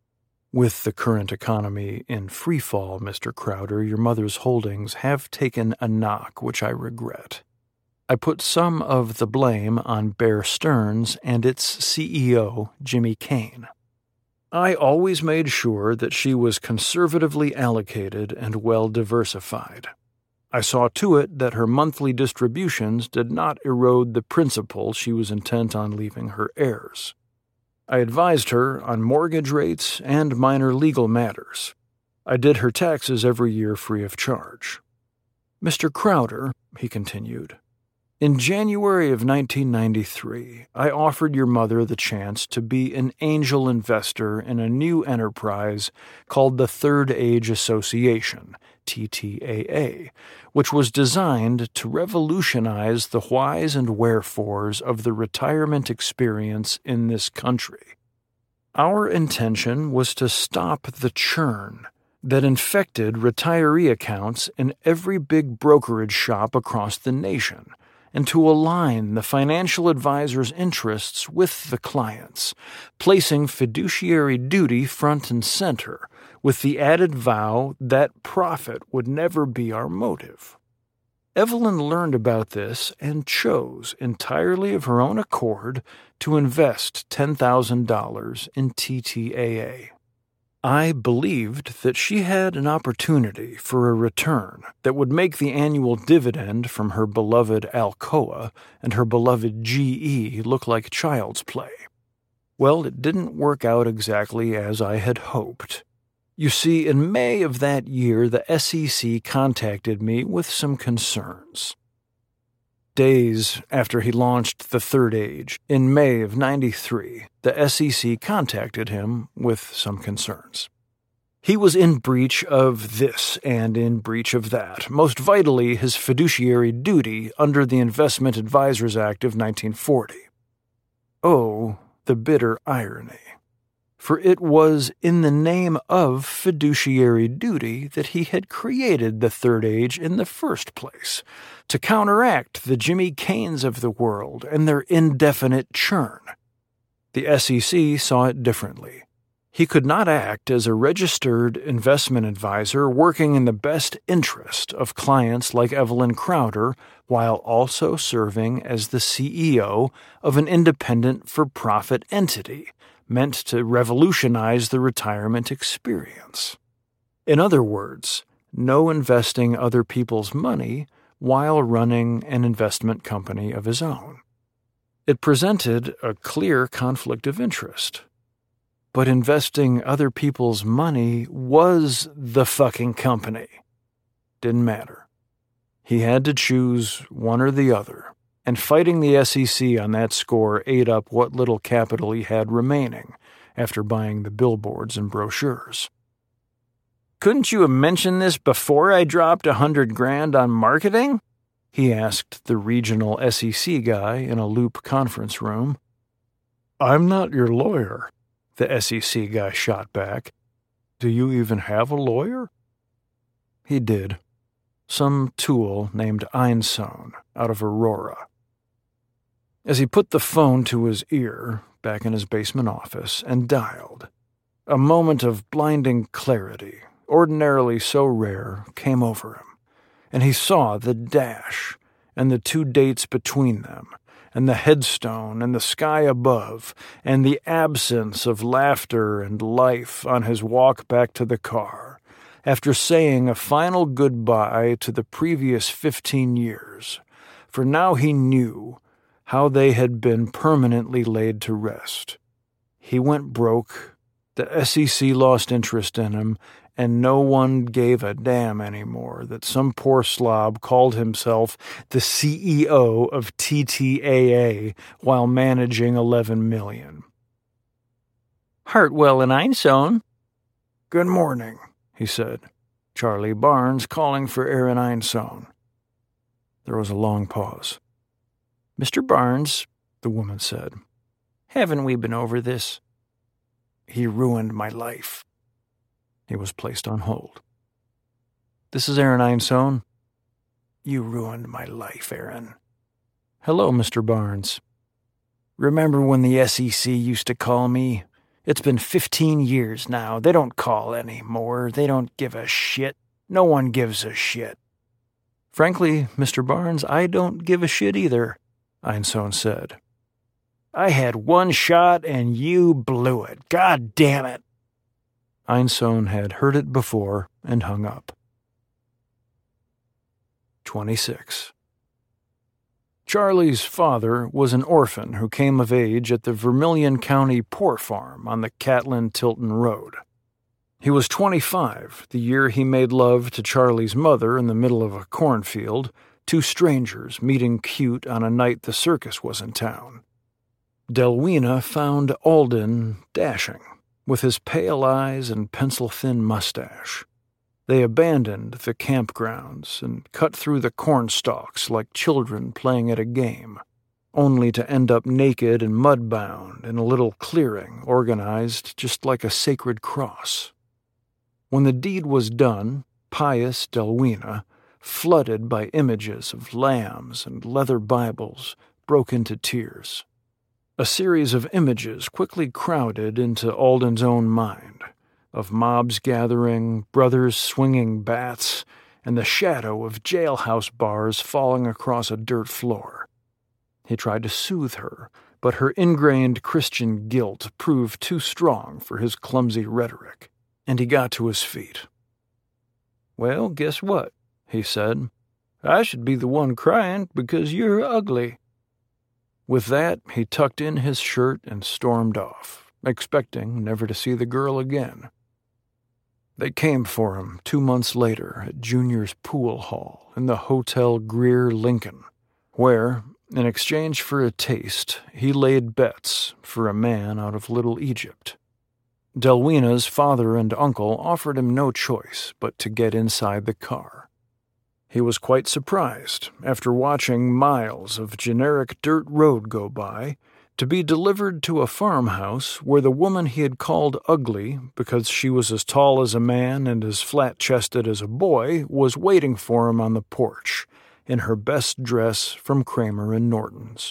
With the current economy in freefall, Mister Crowder, your mother's holdings have taken a knock, which I regret. I put some of the blame on Bear Stearns and its C E O, Jimmy Kane. I always made sure that she was conservatively allocated and well diversified. I saw to it that her monthly distributions did not erode the principal she was intent on leaving her heirs. I advised her on mortgage rates and minor legal matters. I did her taxes every year free of charge. Mister Crowder, he continued, in January of nineteen ninety-three, I offered your mother the chance to be an angel investor in a new enterprise called the Third Age Association, T T A A, which was designed to revolutionize the whys and wherefores of the retirement experience in this country. Our intention was to stop the churn that infected retiree accounts in every big brokerage shop across the nation, and to align the financial advisor's interests with the clients, placing fiduciary duty front and center, with the added vow that profit would never be our motive. Evelyn learned about this and chose, entirely of her own accord, to invest ten thousand dollars in T T A A. I believed that she had an opportunity for a return that would make the annual dividend from her beloved Alcoa and her beloved G E look like child's play. Well, it didn't work out exactly as I had hoped. You see, in May of that year, the S E C contacted me with some concerns. Days after he launched the Third Age, in May of ninety-three, the S E C contacted him with some concerns. He was in breach of this and in breach of that, most vitally his fiduciary duty under the Investment Advisors Act of nineteen forty. Oh, the bitter irony. For it was in the name of fiduciary duty that he had created the Third Age in the first place, to counteract the Jimmy Kanes of the world and their indefinite churn. The S E C saw it differently. He could not act as a registered investment advisor working in the best interest of clients like Evelyn Crowder while also serving as the C E O of an independent for-profit entity meant to revolutionize the retirement experience. In other words, no investing other people's money while running an investment company of his own. It presented a clear conflict of interest. But investing other people's money was the fucking company. Didn't matter. He had to choose one or the other, and fighting the S E C on that score ate up what little capital he had remaining after buying the billboards and brochures. "Couldn't you have mentioned this before I dropped a hundred grand on marketing?" he asked the regional S E C guy in a Loop conference room. "I'm not your lawyer," the S E C guy shot back. "Do you even have a lawyer?" He did. Some tool named Einsohn out of Aurora. As he put the phone to his ear, back in his basement office, and dialed, a moment of blinding clarity, ordinarily so rare, came over him, and he saw the dash and the two dates between them, and the headstone and the sky above, and the absence of laughter and life on his walk back to the car, after saying a final goodbye to the previous fifteen years, for now he knew how they had been permanently laid to rest. He went broke, the S E C lost interest in him, and no one gave a damn anymore that some poor slob called himself the C E O of T T A A while managing eleven million. "Hartwell and Einsohn." "Good morning," he said. "Charlie Barnes calling for Aaron Einsohn." There was a long pause. "Mister Barnes," the woman said, "haven't we been over this?" "He ruined my life." He was placed on hold. "This is Aaron Einsohn." "You ruined my life, Aaron." "Hello, Mister Barnes." "Remember when the S E C used to call me? It's been fifteen years now. They don't call anymore. They don't give a shit. No one gives a shit." "Frankly, Mister Barnes, I don't give a shit either," Einsohn said. "I had one shot and you blew it. God damn it." Einsohn had heard it before and hung up. twenty-six. Charlie's father was an orphan who came of age at the Vermilion County Poor Farm on the Catlin-Tilton Road. He was twenty-five the year he made love to Charlie's mother in the middle of a cornfield, two strangers meeting cute on a night the circus was in town. Delwina found Alden dashing, with his pale eyes and pencil-thin mustache. They abandoned the campgrounds and cut through the corn stalks like children playing at a game, only to end up naked and mud-bound in a little clearing organized just like a sacred cross. When the deed was done, pious Delwina, flooded by images of lambs and leather Bibles, broke into tears. A series of images quickly crowded into Alden's own mind, of mobs gathering, brothers swinging bats, and the shadow of jailhouse bars falling across a dirt floor. He tried to soothe her, but her ingrained Christian guilt proved too strong for his clumsy rhetoric, and he got to his feet. "Well, guess what?" he said. "I should be the one crying because you're ugly." With that, he tucked in his shirt and stormed off, expecting never to see the girl again. They came for him two months later at Junior's pool hall in the Hotel Greer Lincoln, where, in exchange for a taste, he laid bets for a man out of Little Egypt. Delwina's father and uncle offered him no choice but to get inside the car. He was quite surprised, after watching miles of generic dirt road go by, to be delivered to a farmhouse where the woman he had called ugly because she was as tall as a man and as flat-chested as a boy was waiting for him on the porch, in her best dress from Kramer and Norton's.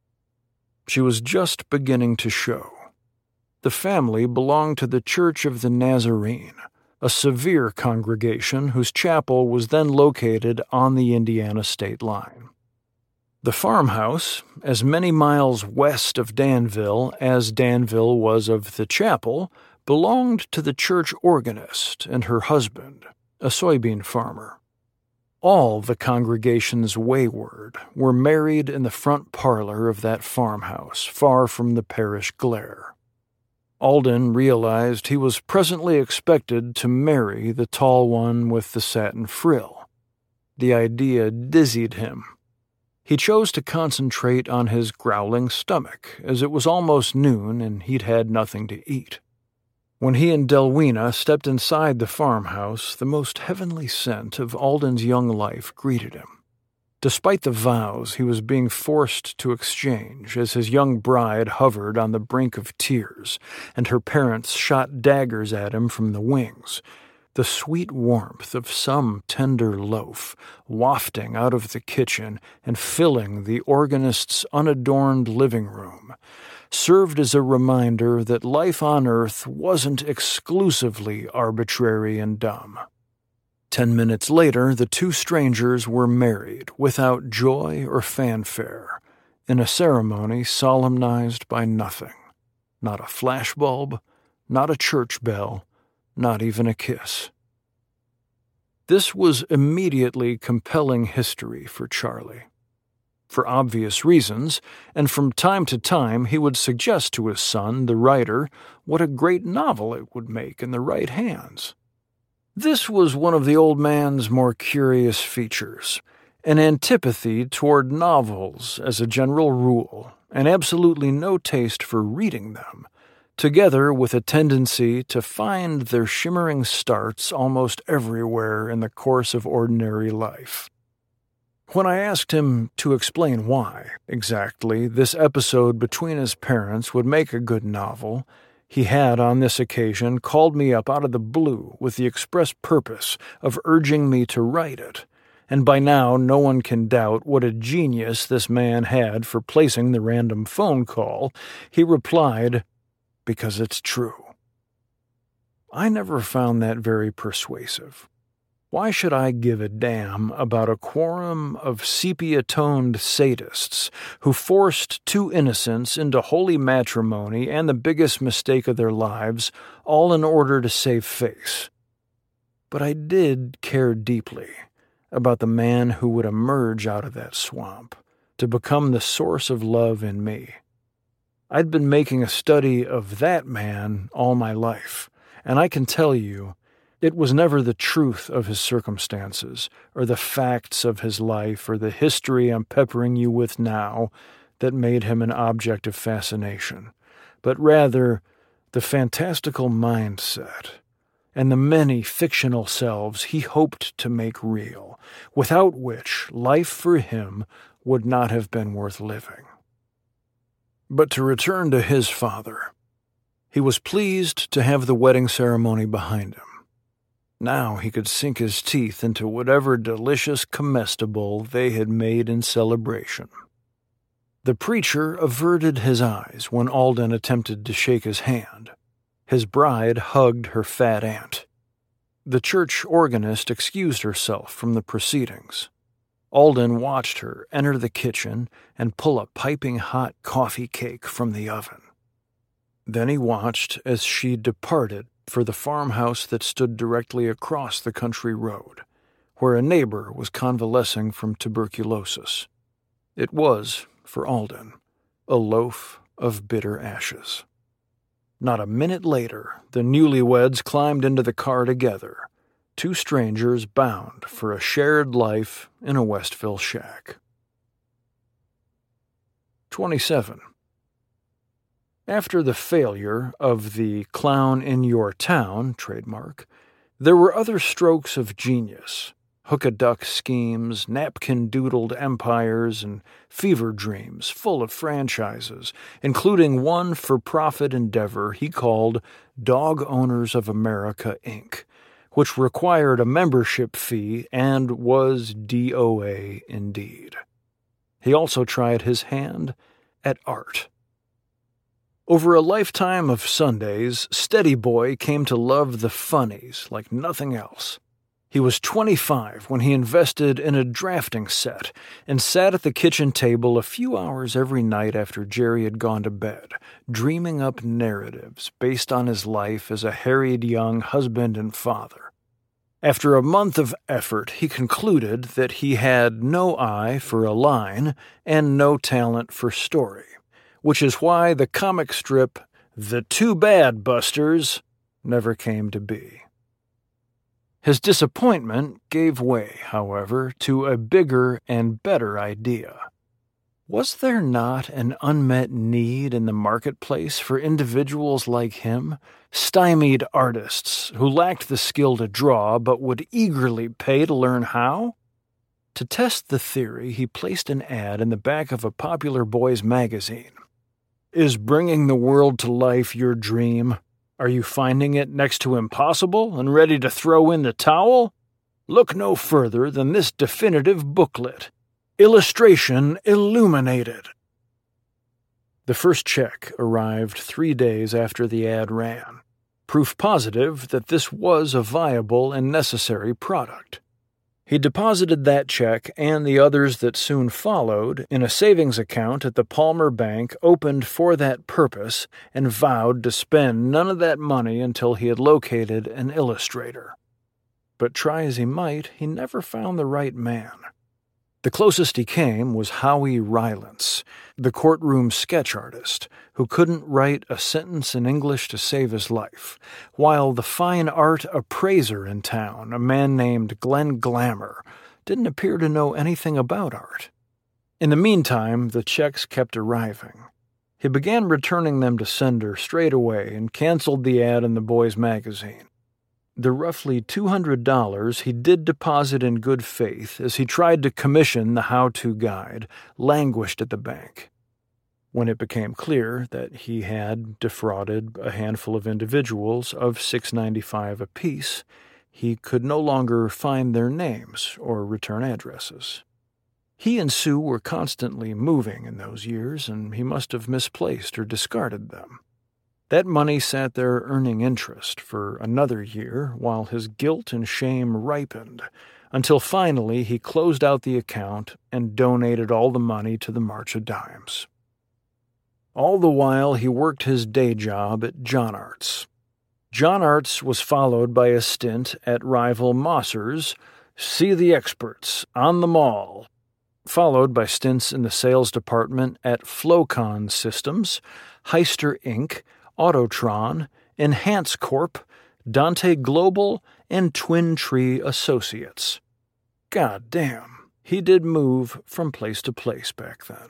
She was just beginning to show. The family belonged to the Church of the Nazarene, a severe congregation whose chapel was then located on the Indiana state line. The farmhouse, as many miles west of Danville as Danville was of the chapel, belonged to the church organist and her husband, a soybean farmer. All the congregation's wayward were married in the front parlor of that farmhouse, far from the parish glare. Alden realized he was presently expected to marry the tall one with the satin frill. The idea dizzied him. He chose to concentrate on his growling stomach, as it was almost noon and he'd had nothing to eat. When he and Delwina stepped inside the farmhouse, the most heavenly scent of Alden's young life greeted him. Despite the vows he was being forced to exchange as his young bride hovered on the brink of tears and her parents shot daggers at him from the wings, the sweet warmth of some tender loaf wafting out of the kitchen and filling the organist's unadorned living room served as a reminder that life on earth wasn't exclusively arbitrary and dumb. Ten minutes later, the two strangers were married without joy or fanfare, in a ceremony solemnized by nothing. Not a flashbulb, not a church bell, not even a kiss. This was immediately compelling history for Charlie. For obvious reasons, and from time to time he would suggest to his son, the writer, what a great novel it would make in the right hands. This was one of the old man's more curious features, an antipathy toward novels as a general rule, and absolutely no taste for reading them, together with a tendency to find their shimmering starts almost everywhere in the course of ordinary life. When I asked him to explain why, exactly, this episode between his parents would make a good novel, he had, on this occasion, called me up out of the blue with the express purpose of urging me to write it, and by now no one can doubt what a genius this man had for placing the random phone call. He replied, "Because it's true." I never found that very persuasive. Why should I give a damn about a quorum of sepia-toned sadists who forced two innocents into holy matrimony and the biggest mistake of their lives, all in order to save face? But I did care deeply about the man who would emerge out of that swamp to become the source of love in me. I'd been making a study of that man all my life, and I can tell you, it was never the truth of his circumstances, or the facts of his life, or the history I'm peppering you with now that made him an object of fascination, but rather the fantastical mindset and the many fictional selves he hoped to make real, without which life for him would not have been worth living. But to return to his father, he was pleased to have the wedding ceremony behind him. Now he could sink his teeth into whatever delicious comestible they had made in celebration. The preacher averted his eyes when Alden attempted to shake his hand. His bride hugged her fat aunt. The church organist excused herself from the proceedings. Alden watched her enter the kitchen and pull a piping hot coffee cake from the oven. Then he watched as she departed for the farmhouse that stood directly across the country road, where a neighbor was convalescing from tuberculosis. It was, for Alden, a loaf of bitter ashes. Not a minute later, the newlyweds climbed into the car together, two strangers bound for a shared life in a Westville shack. twenty-seven. After the failure of the clown in your town trademark, there were other strokes of genius, hook-a-duck schemes, napkin-doodled empires, and fever dreams full of franchises, including one for-profit endeavor he called Dog Owners of America, Incorporated, which required a membership fee and was D O A indeed. He also tried his hand at art. Over a lifetime of Sundays, Steady Boy came to love the funnies like nothing else. He was twenty-five when he invested in a drafting set and sat at the kitchen table a few hours every night after Jerry had gone to bed, dreaming up narratives based on his life as a harried young husband and father. After a month of effort, he concluded that he had no eye for a line and no talent for story, which is why the comic strip The Too Bad Busters never came to be. His disappointment gave way, however, to a bigger and better idea. Was there not an unmet need in the marketplace for individuals like him, stymied artists who lacked the skill to draw but would eagerly pay to learn how? To test the theory, he placed an ad in the back of a popular boys' magazine. Is bringing the world to life your dream? Are you finding it next to impossible and ready to throw in the towel? Look no further than this definitive booklet. Illustration illuminated. The first check arrived three days after the ad ran, proof positive that this was a viable and necessary product. He deposited that check and the others that soon followed in a savings account at the Palmer Bank opened for that purpose and vowed to spend none of that money until he had located an illustrator. But try as he might, he never found the right man. The closest he came was Howie Rylance, the courtroom sketch artist, who couldn't write a sentence in English to save his life, while the fine art appraiser in town, a man named Glenn Glamour, didn't appear to know anything about art. In the meantime, the checks kept arriving. He began returning them to sender straight away and canceled the ad in the boys' magazine. The roughly two hundred dollars he did deposit in good faith as he tried to commission the how-to guide languished at the bank. When it became clear that he had defrauded a handful of individuals of six dollars and ninety-five cents apiece, he could no longer find their names or return addresses. He and Sue were constantly moving in those years, and he must have misplaced or discarded them. That money sat there earning interest for another year while his guilt and shame ripened, until finally he closed out the account and donated all the money to the March of Dimes. All the while he worked his day job at John Arts. John Arts was followed by a stint at rival Mossers, See the Experts, On the Mall, followed by stints in the sales department at Flowcon Systems, Heister Incorporated, Autotron, Enhance Corp, Dante Global, and Twin Tree Associates. God damn, he did move from place to place back then.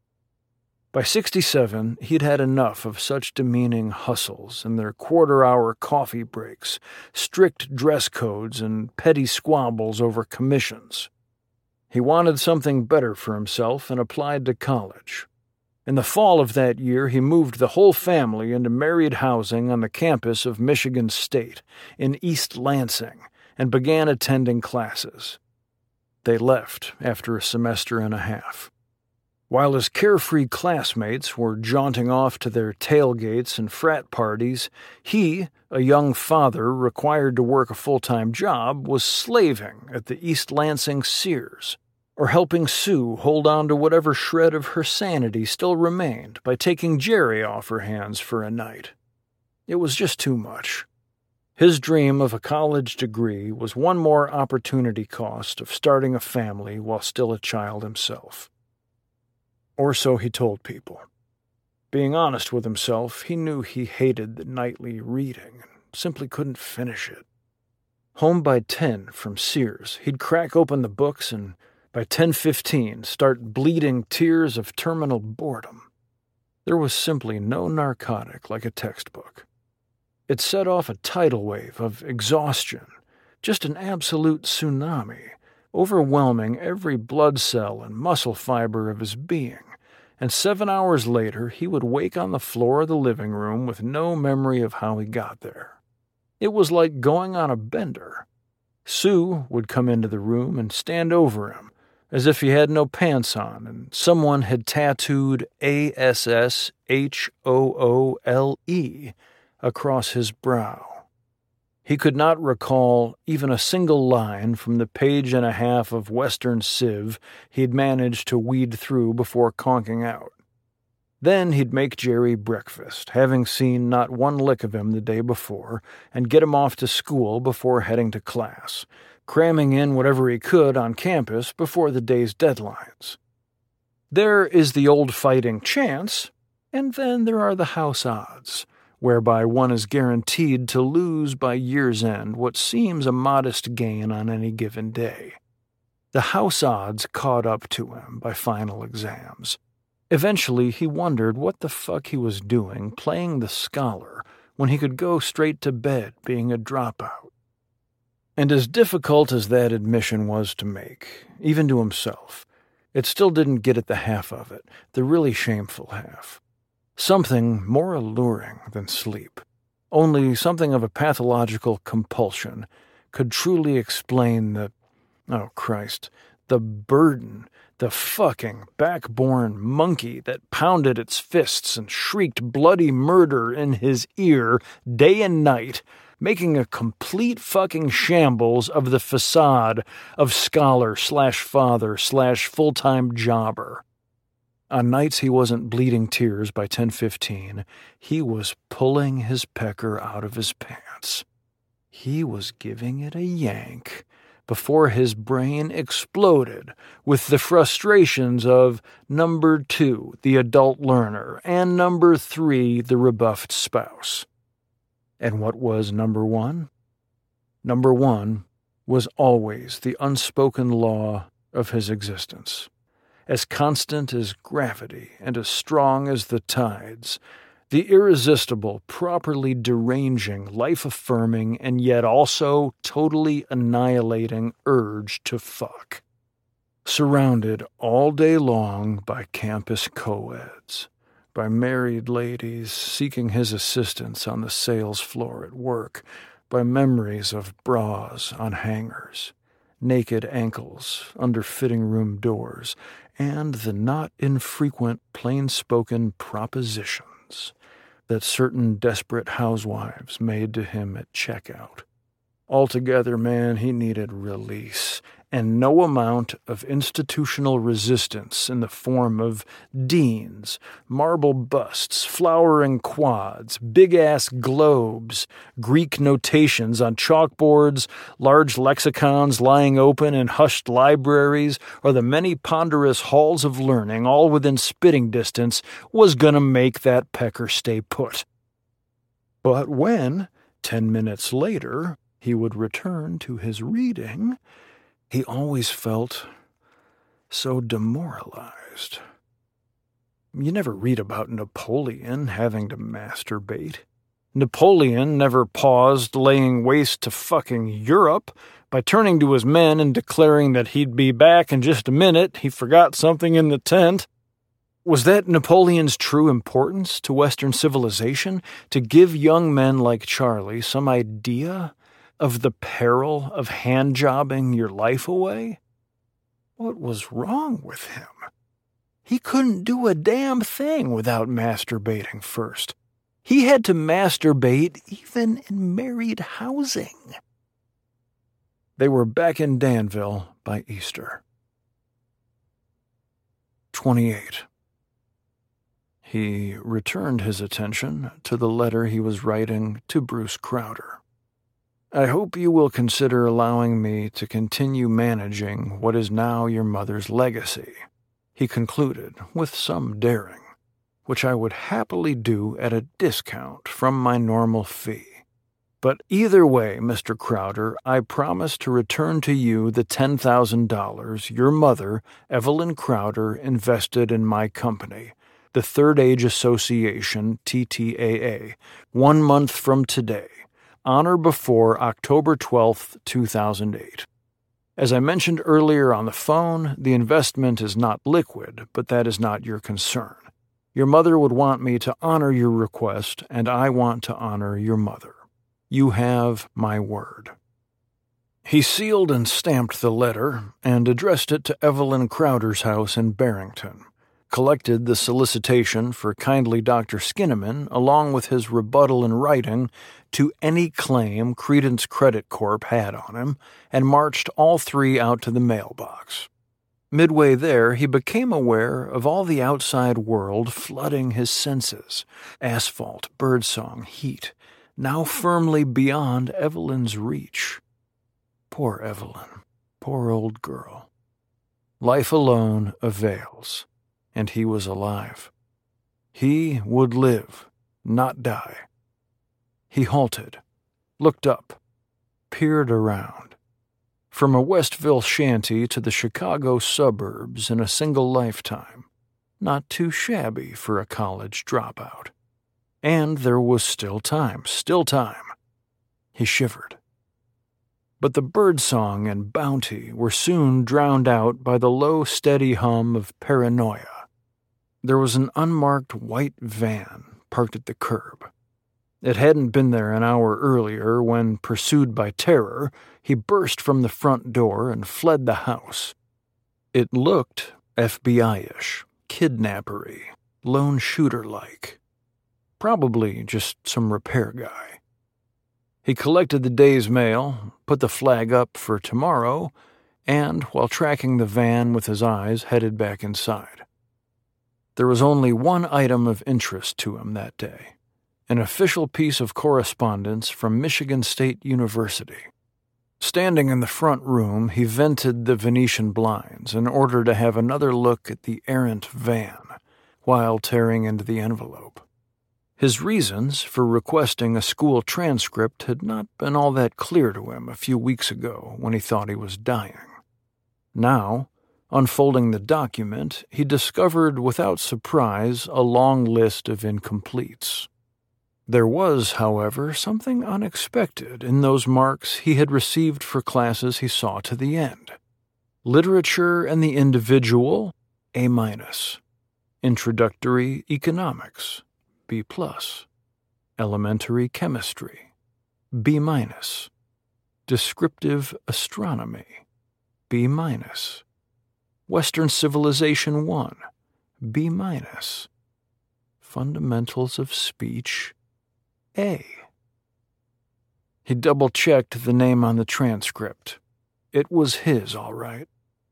By sixty-seven, he'd had enough of such demeaning hustles and their quarter-hour coffee breaks, strict dress codes, and petty squabbles over commissions. He wanted something better for himself and applied to college. In the fall of that year, he moved the whole family into married housing on the campus of Michigan State in East Lansing and began attending classes. They left after a semester and a half. While his carefree classmates were jaunting off to their tailgates and frat parties, he, a young father required to work a full-time job, was slaving at the East Lansing Sears, or helping Sue hold on to whatever shred of her sanity still remained by taking Jerry off her hands for a night. It was just too much. His dream of a college degree was one more opportunity cost of starting a family while still a child himself. Or so he told people. Being honest with himself, he knew he hated the nightly reading and simply couldn't finish it. Home by ten from Sears, he'd crack open the books and by ten fifteen, start bleeding tears of terminal boredom. There was simply no narcotic like a textbook. It set off a tidal wave of exhaustion, just an absolute tsunami, overwhelming every blood cell and muscle fiber of his being, and seven hours later he would wake on the floor of the living room with no memory of how he got there. It was like going on a bender. Sue would come into the room and stand over him, as if he had no pants on and someone had tattooed A S S H O O L E across his brow. He could not recall even a single line from the page and a half of Western Civ he'd managed to weed through before conking out. Then he'd make Jerry breakfast, having seen not one lick of him the day before, and get him off to school before heading to class, cramming in whatever he could on campus before the day's deadlines. There is the old fighting chance, and then there are the house odds, whereby one is guaranteed to lose by year's end what seems a modest gain on any given day. The house odds caught up to him by final exams, Eventually, he wondered what the fuck he was doing playing the scholar when he could go straight to bed being a dropout. And as difficult as that admission was to make, even to himself, it still didn't get at the half of it, the really shameful half. Something more alluring than sleep, only something of a pathological compulsion, could truly explain the, oh Christ, the burden, the fucking backborn monkey that pounded its fists and shrieked bloody murder in his ear day and night, making a complete fucking shambles of the facade of scholar slash father slash full-time jobber. On nights he wasn't bleeding tears by ten fifteen, he was pulling his pecker out of his pants. He was giving it a yank before his brain exploded with the frustrations of number two, the adult learner, and number three, the rebuffed spouse. And what was number one? Number one was always the unspoken law of his existence. As constant as gravity and as strong as the tides, the irresistible, properly deranging, life-affirming, and yet also totally annihilating urge to fuck. Surrounded all day long by campus co-eds, by married ladies seeking his assistance on the sales floor at work, by memories of bras on hangers, naked ankles under fitting room doors, and the not infrequent plain-spoken propositions that certain desperate housewives made to him at checkout. Altogether, man, he needed release, and no amount of institutional resistance in the form of deans, marble busts, flowering quads, big-ass globes, Greek notations on chalkboards, large lexicons lying open in hushed libraries, or the many ponderous halls of learning all within spitting distance was gonna make that pecker stay put. But when, ten minutes later, he would return to his reading, he always felt so demoralized. You never read about Napoleon having to masturbate. Napoleon never paused laying waste to fucking Europe by turning to his men and declaring that he'd be back in just a minute. He forgot something in the tent. Was that Napoleon's true importance to Western civilization? To give young men like Charlie some idea of the peril of hand-jobbing your life away? What was wrong with him? He couldn't do a damn thing without masturbating first. He had to masturbate even in married housing. They were back in Danville by Easter. twenty-eight. He returned his attention to the letter he was writing to Bruce Crowder. I hope you will consider allowing me to continue managing what is now your mother's legacy, he concluded with some daring, which I would happily do at a discount from my normal fee. But either way, Mister Crowder, I promise to return to you the ten thousand dollars your mother, Evelyn Crowder, invested in my company, the Third Age Association, T T A A, one month from today, on or before October twelfth, two thousand eight. As I mentioned earlier on the phone, the investment is not liquid, but that is not your concern. Your mother would want me to honor your request, and I want to honor your mother. You have my word. He sealed and stamped the letter and addressed it to Evelyn Crowder's house in Barrington, collected the solicitation for kindly Doctor Skinnaman along with his rebuttal in writing to any claim Credence Credit Corp had on him, and marched all three out to the mailbox. Midway there, he became aware of all the outside world flooding his senses. Asphalt, birdsong, heat, now firmly beyond Evelyn's reach. Poor Evelyn, poor old girl. Life alone avails, and he was alive. He would live, not die. He halted, looked up, peered around. From a Westville shanty to the Chicago suburbs in a single lifetime, Not too shabby for a college dropout. And there was still time, still time. He shivered. But the birdsong and bounty were soon drowned out by the low, steady hum of paranoia. There was an unmarked white van parked at the curb. It hadn't been there an hour earlier when, pursued by terror, he burst from the front door and fled the house. It looked F B I-ish, kidnappery, lone shooter-like. Probably just some repair guy. He collected the day's mail, put the flag up for tomorrow, and, while tracking the van with his eyes, headed back inside. There was only one item of interest to him that day. An official piece of correspondence from Michigan State University. Standing in the front room, he vented the Venetian blinds in order to have another look at the errant van, while tearing into the envelope. His reasons for requesting a school transcript had not been all that clear to him a few weeks ago when he thought he was dying. Now, unfolding the document, he discovered without surprise a long list of incompletes. There was, however, something unexpected in those marks he had received for classes he saw to the end. Literature and the Individual, A minus. Introductory Economics, B plus. Elementary Chemistry, B minus. Descriptive Astronomy, B minus. Western Civilization one, B minus. Fundamentals of Speech, A. He double-checked the name on the transcript. It was his, all right.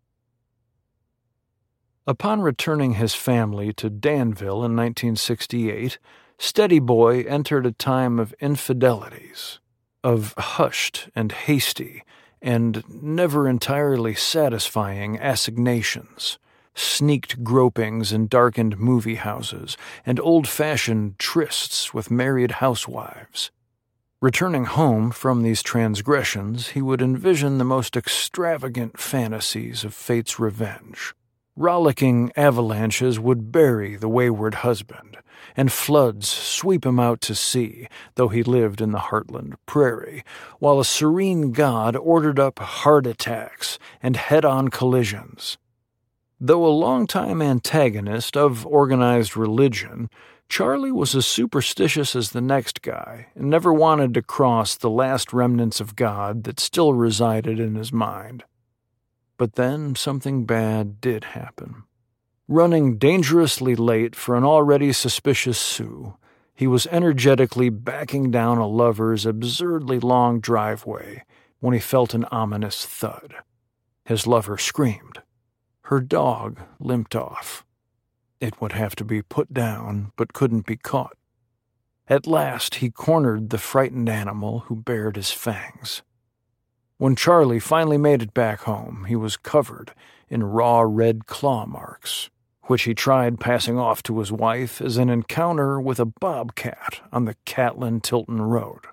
Upon returning his family to Danville in nineteen sixty-eight, Steady Boy entered a time of infidelities, of hushed and hasty and never entirely satisfying assignations, sneaked gropings in darkened movie houses, and old-fashioned trysts with married housewives. Returning home from these transgressions, he would envision the most extravagant fantasies of fate's revenge. Rollicking avalanches would bury the wayward husband, and floods sweep him out to sea, though he lived in the heartland prairie, while a serene God ordered up heart attacks and head-on collisions. Though a longtime antagonist of organized religion, Charlie was as superstitious as the next guy and never wanted to cross the last remnants of God that still resided in his mind. But then something bad did happen. Running dangerously late for an already suspicious Sue, he was energetically backing down a lover's absurdly long driveway when he felt an ominous thud. His lover screamed. Her dog limped off. It would have to be put down, but couldn't be caught. At last he cornered the frightened animal who bared his fangs. When Charlie finally made it back home, he was covered in raw red claw marks, which he tried passing off to his wife as an encounter with a bobcat on the Catlin-Tilton Road.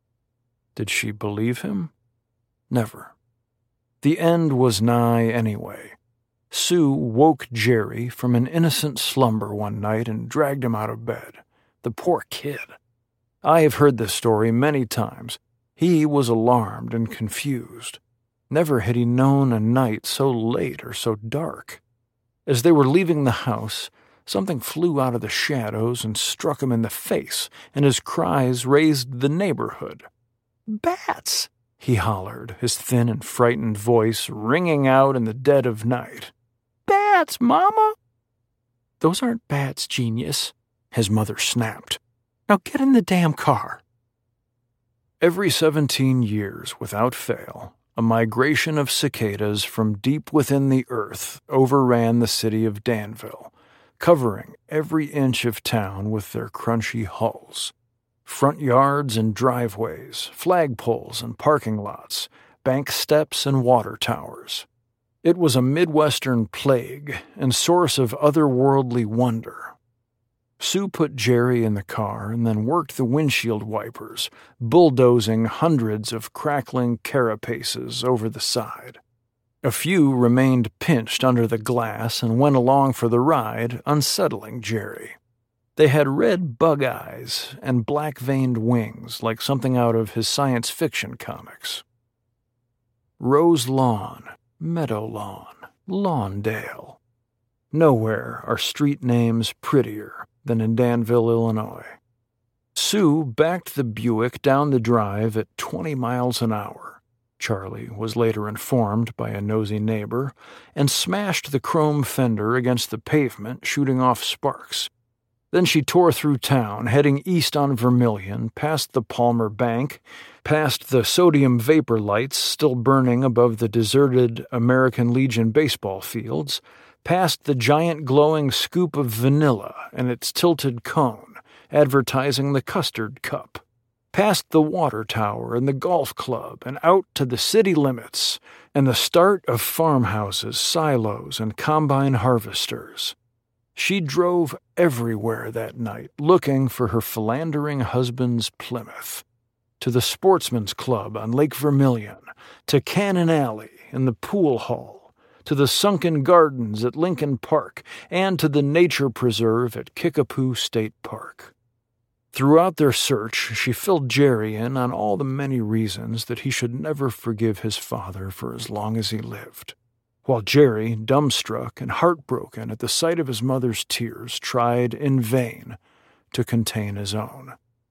Did she believe him? Never. The end was nigh anyway. Sue woke Jerry from an innocent slumber one night and dragged him out of bed. The poor kid. I have heard this story many times. He was alarmed and confused. Never had he known a night so late or so dark. As they were leaving the house, something flew out of the shadows and struck him in the face, and his cries raised the neighborhood. "Bats!" he hollered, his thin and frightened voice ringing out in the dead of night. "Bats, Mama!" "Those aren't bats, genius," his mother snapped. "Now get in the damn car." Every seventeen years, without fail, a migration of cicadas from deep within the earth overran the city of Danville, covering every inch of town with their crunchy hulls. Front yards and driveways, flagpoles and parking lots, bank steps and water towers. It was a Midwestern plague and source of otherworldly wonder. Sue put Jerry in the car and then worked the windshield wipers, bulldozing hundreds of crackling carapaces over the side. A few remained pinched under the glass and went along for the ride, unsettling Jerry. They had red bug eyes and black-veined wings like something out of his science fiction comics. Rose Lawn, Meadow Lawn, Lawndale. Nowhere are street names prettier than in Danville, Illinois. Sue backed the Buick down the drive at twenty miles an hour, Charlie was later informed by a nosy neighbor, and smashed the chrome fender against the pavement, shooting off sparks. Then she tore through town, heading east on Vermilion, past the Palmer Bank, past the sodium vapor lights still burning above the deserted American Legion baseball fields, past the giant glowing scoop of vanilla and its tilted cone, advertising the custard cup, past the water tower and the golf club, and out to the city limits and the start of farmhouses, silos, and combine harvesters. She drove everywhere that night, looking for her philandering husband's Plymouth. To the Sportsman's Club on Lake Vermilion, to Cannon Alley and the pool hall, to the sunken gardens at Lincoln Park, and to the nature preserve at Kickapoo State Park. Throughout their search, she filled Jerry in on all the many reasons that he should never forgive his father for as long as he lived, while Jerry, dumbstruck and heartbroken at the sight of his mother's tears, tried in vain to contain his own.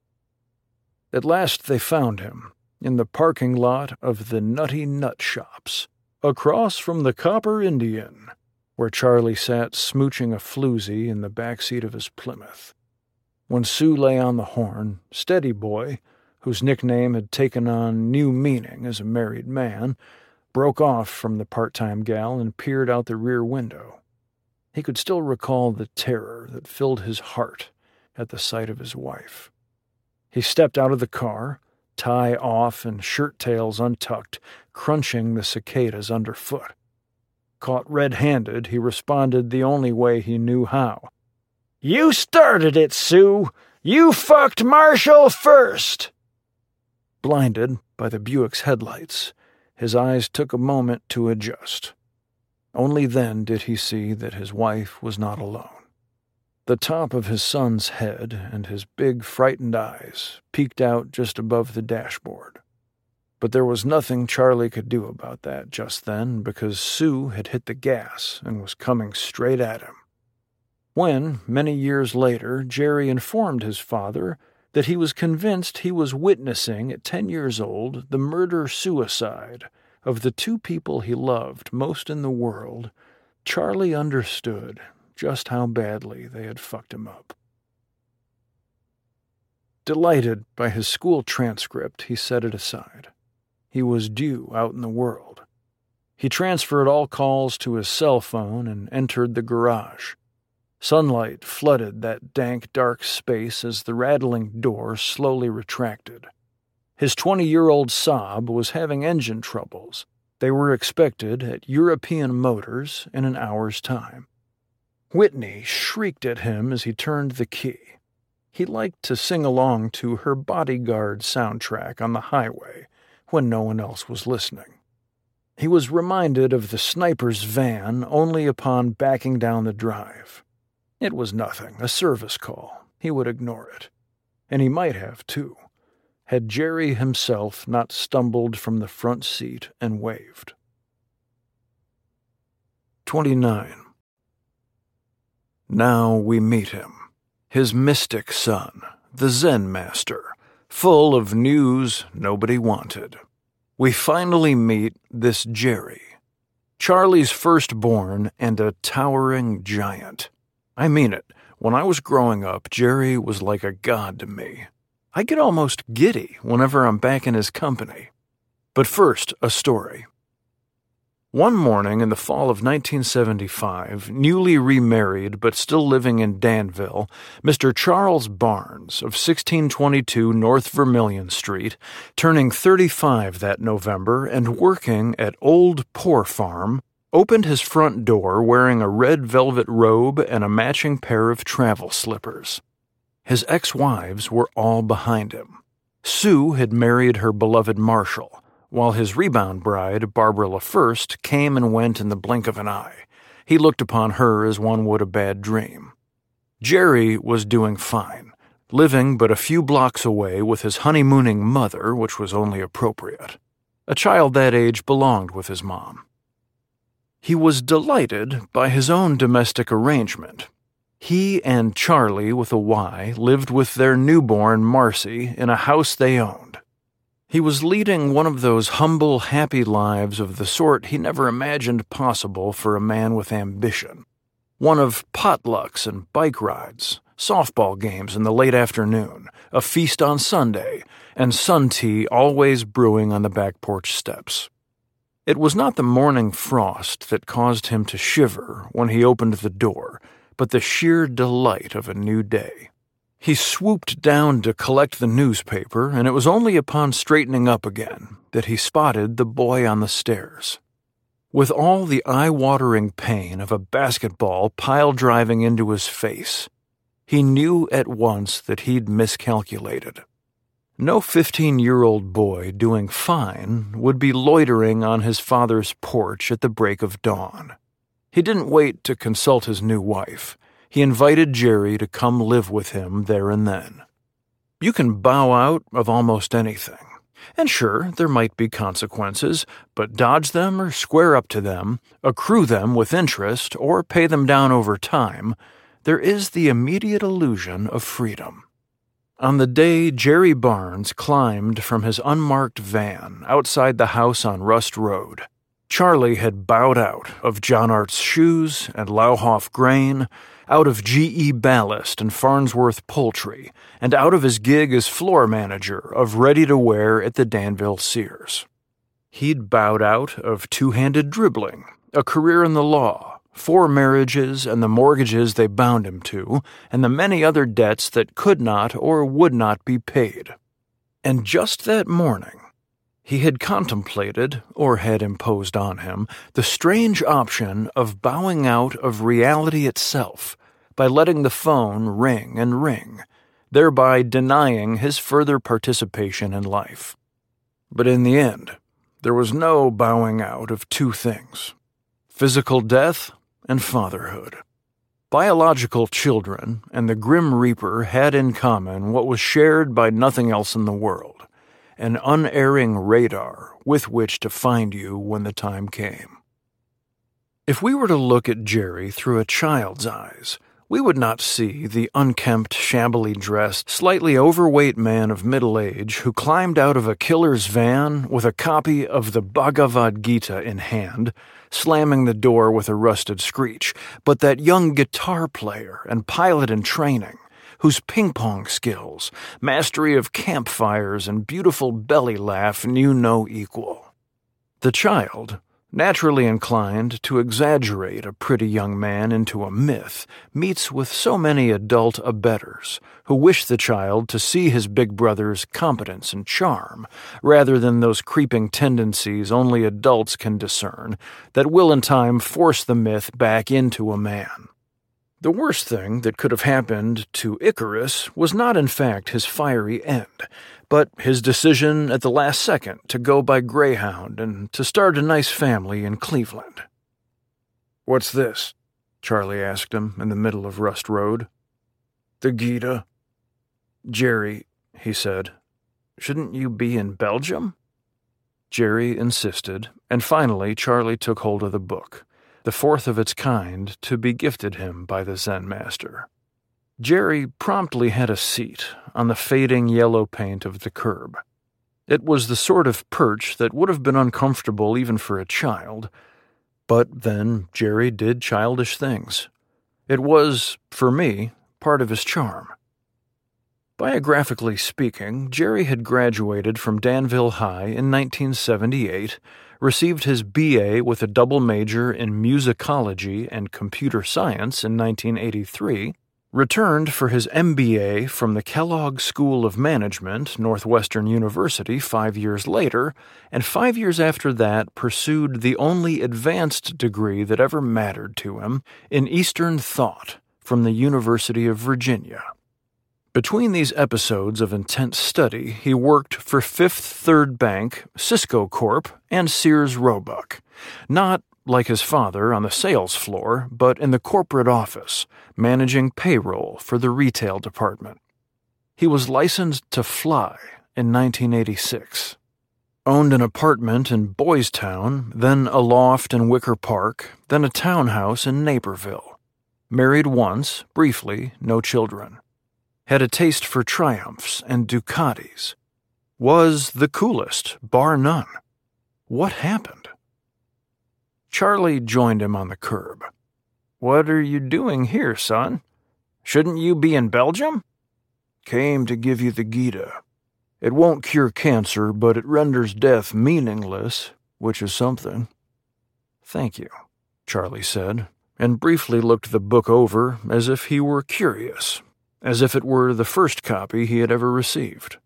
At last they found him, in the parking lot of the Nutty Nut Shops, across from the Copper Indian, where Charlie sat smooching a floozy in the back seat of his Plymouth. When Sue lay on the horn, Steady Boy, whose nickname had taken on new meaning as a married man, broke off from the part-time gal and peered out the rear window. He could still recall the terror that filled his heart at the sight of his wife. He stepped out of the car, tie off and shirt tails untucked, crunching the cicadas underfoot. Caught red-handed, he responded the only way he knew how. "You started it, Sue! You fucked Marshall first!" Blinded by the Buick's headlights, his eyes took a moment to adjust. Only then did he see that his wife was not alone. The top of his son's head and his big, frightened eyes peeked out just above the dashboard. But there was nothing Charlie could do about that just then, because Sue had hit the gas and was coming straight at him. When, many years later, Jerry informed his father that he was convinced he was witnessing, at ten years old, the murder-suicide of the two people he loved most in the world, Charlie understood just how badly they had fucked him up. Delighted by his school transcript, he set it aside. He was due out in the world. He transferred all calls to his cell phone and entered the garage. Sunlight flooded that dank, dark space as the rattling door slowly retracted. His twenty-year-old Saab was having engine troubles. They were expected at European Motors in an hour's time. Whitney shrieked at him as he turned the key. He liked to sing along to her Bodyguard soundtrack on the highway when no one else was listening. He was reminded of the sniper's van only upon backing down the drive. It was nothing, a service call. He would ignore it. And he might have, too, had Jerry himself not stumbled from the front seat and waved. twenty-nine. Now we meet him, his mystic son, the Zen master, full of news nobody wanted. We finally meet this Jerry, Charlie's firstborn and a towering giant. I mean it. When I was growing up, Jerry was like a god to me. I get almost giddy whenever I'm back in his company. But first, a story. One morning in the fall of nineteen seventy-five, newly remarried but still living in Danville, Mister Charles Barnes of sixteen twenty-two North Vermilion Street, turning thirty-five that November and working at Old Poor Farm, opened his front door wearing a red velvet robe and a matching pair of travel slippers. His ex-wives were all behind him. Sue had married her beloved Marshall, while his rebound bride, Barbara LaFirst, came and went in the blink of an eye. He looked upon her as one would a bad dream. Jerry was doing fine, living but a few blocks away with his honeymooning mother, which was only appropriate. A child that age belonged with his mom. He was delighted by his own domestic arrangement. He and Charlie, with a Y, lived with their newborn, Marcy, in a house they owned. He was leading one of those humble, happy lives of the sort he never imagined possible for a man with ambition. One of potlucks and bike rides, softball games in the late afternoon, a feast on Sunday, and sun tea always brewing on the back porch steps. It was not the morning frost that caused him to shiver when he opened the door, but the sheer delight of a new day. He swooped down to collect the newspaper, and it was only upon straightening up again that he spotted the boy on the stairs. With all the eye-watering pain of a basketball pile-driving into his face, he knew at once that he'd miscalculated. No fifteen-year-old boy doing fine would be loitering on his father's porch at the break of dawn. He didn't wait to consult his new wife. He invited Jerry to come live with him there and then. You can bow out of almost anything. And sure, there might be consequences, but dodge them or square up to them, accrue them with interest, or pay them down over time, there is the immediate illusion of freedom. On the day Jerry Barnes climbed from his unmarked van outside the house on Rust Road, Charlie had bowed out of John Art's shoes and Lauhoff grain, out of G E Ballast and Farnsworth Poultry, and out of his gig as floor manager of ready-to-wear at the Danville Sears. He'd bowed out of two-handed dribbling, a career in the law, four marriages and the mortgages they bound him to, and the many other debts that could not or would not be paid. And just that morning, he had contemplated, or had imposed on him, the strange option of bowing out of reality itself by letting the phone ring and ring, thereby denying his further participation in life. But in the end, there was no bowing out of two things: physical death and fatherhood. Biological children and the Grim Reaper had in common what was shared by nothing else in the world: an unerring radar with which to find you when the time came. If we were to look at Jerry through a child's eyes, we would not see the unkempt, shabbily dressed, slightly overweight man of middle age who climbed out of a killer's van with a copy of the Bhagavad Gita in hand, slamming the door with a rusted screech, but that young guitar player and pilot in training, whose ping-pong skills, mastery of campfires, and beautiful belly laugh knew no equal. The child, naturally inclined to exaggerate a pretty young man into a myth, meets with so many adult abettors who wish the child to see his big brother's competence and charm, rather than those creeping tendencies only adults can discern that will in time force the myth back into a man. The worst thing that could have happened to Icarus was not in fact his fiery end, but his decision at the last second to go by Greyhound and to start a nice family in Cleveland. "What's this?" Charlie asked him in the middle of Rust Road. "The Gita." "Jerry," he said, "shouldn't you be in Belgium?" Jerry insisted, and finally Charlie took hold of the book, the fourth of its kind to be gifted him by the Zen master. Jerry promptly had a seat on the fading yellow paint of the curb. It was the sort of perch that would have been uncomfortable even for a child, but then Jerry did childish things. It was, for me, part of his charm. Biographically speaking, Jerry had graduated from Danville High in nineteen seventy-eight, received his B A with a double major in musicology and computer science in nineteen eighty-three, returned for his M B A from the Kellogg School of Management, Northwestern University, five years later, and five years after that pursued the only advanced degree that ever mattered to him in Eastern thought from the University of Virginia. Between these episodes of intense study, he worked for Fifth Third Bank, Cisco Corp, and Sears Roebuck. Not, like his father, on the sales floor, but in the corporate office, managing payroll for the retail department. He was licensed to fly in nineteen eighty-six. Owned an apartment in Boys Town, then a loft in Wicker Park, then a townhouse in Naperville. Married once, briefly, no children. Had a taste for Triumphs and Ducatis. Was the coolest, bar none. What happened? Charlie joined him on the curb. "What are you doing here, son? Shouldn't you be in Belgium?" "Came to give you the Gita. It won't cure cancer, but it renders death meaningless, which is something." "Thank you," Charlie said, and briefly looked the book over as if he were curious, as if it were the first copy he had ever received.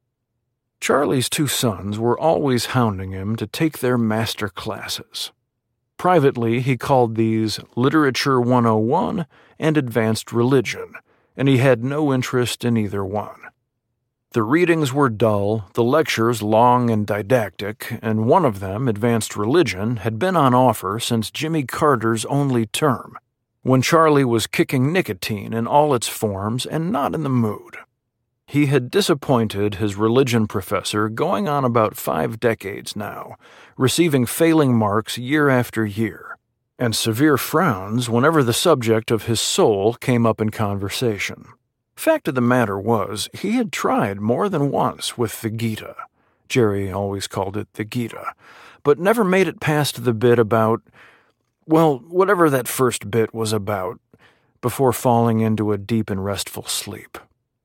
Charlie's two sons were always hounding him to take their master classes. Privately, he called these Literature one oh one and Advanced Religion, and he had no interest in either one. The readings were dull, the lectures long and didactic, and one of them, Advanced Religion, had been on offer since Jimmy Carter's only term, when Charlie was kicking nicotine in all its forms and not in the mood. He had disappointed his religion professor going on about five decades now, receiving failing marks year after year, and severe frowns whenever the subject of his soul came up in conversation. Fact of the matter was, he had tried more than once with the Gita. Jerry always called it the Gita, but never made it past the bit about, well, whatever that first bit was about, before falling into a deep and restful sleep.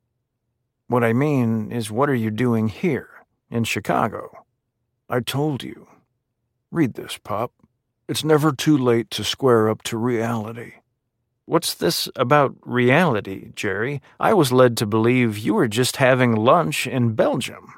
"What I mean is, what are you doing here, in Chicago?" "I told you. Read this, Pop. It's never too late to square up to reality." "What's this about reality, Jerry? I was led to believe you were just having lunch in Belgium."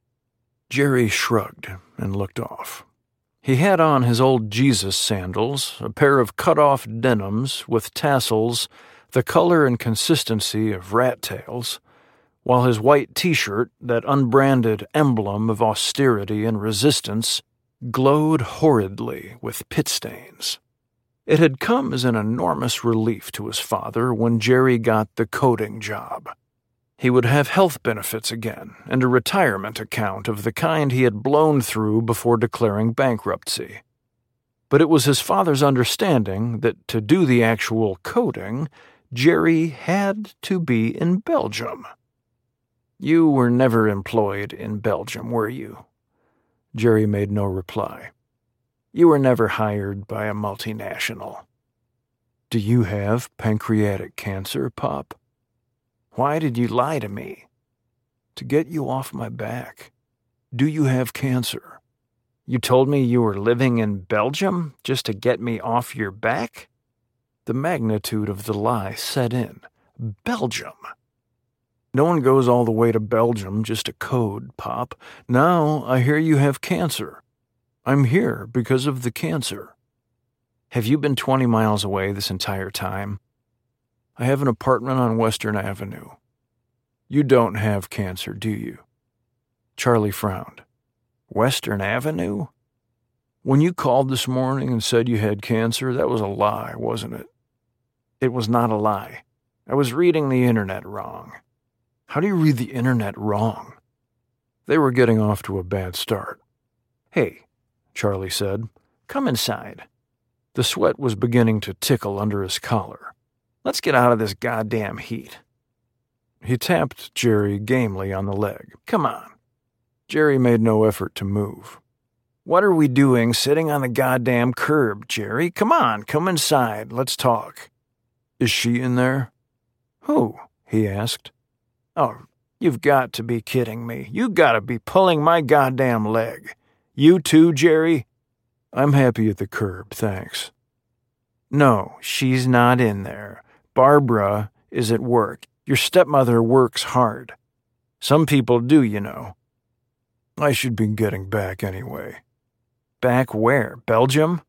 Jerry shrugged and looked off. He had on his old Jesus sandals, a pair of cut-off denims with tassels, the color and consistency of rat tails, while his white T-shirt, that unbranded emblem of austerity and resistance, glowed horridly with pit stains. It had come as an enormous relief to his father when Jerry got the coding job. He would have health benefits again and a retirement account of the kind he had blown through before declaring bankruptcy. But it was his father's understanding that to do the actual coding, Jerry had to be in Belgium. "You were never employed in Belgium, were you?" Jerry made no reply. "You were never hired by a multinational." "Do you have pancreatic cancer, Pop?" "Why did you lie to me?" "To get you off my back. Do you have cancer?" "You told me you were living in Belgium just to get me off your back?" The magnitude of the lie set in. Belgium! "No one goes all the way to Belgium just to code, Pop. Now I hear you have cancer. I'm here because of the cancer." "Have you been twenty miles away this entire time?" "I have an apartment on Western Avenue." "You don't have cancer, do you?" Charlie frowned. "Western Avenue? When you called this morning and said you had cancer, that was a lie, wasn't it?" "It was not a lie. I was reading the internet wrong." "How do you read the internet wrong?" They were getting off to a bad start. "Hey," Charlie said, "come inside." The sweat was beginning to tickle under his collar. "Let's get out of this goddamn heat." He tapped Jerry gamely on the leg. "Come on." Jerry made no effort to move. "What are we doing sitting on the goddamn curb, Jerry? Come on, come inside. Let's talk." "Is she in there?" "Who?" he asked. "Oh, you've got to be kidding me. You gotta be pulling my goddamn leg. You too, Jerry?" "I'm happy at the curb, thanks." "No, she's not in there. Barbara is at work. Your stepmother works hard. Some people do, you know." "I should be getting back anyway." "Back where? Belgium?"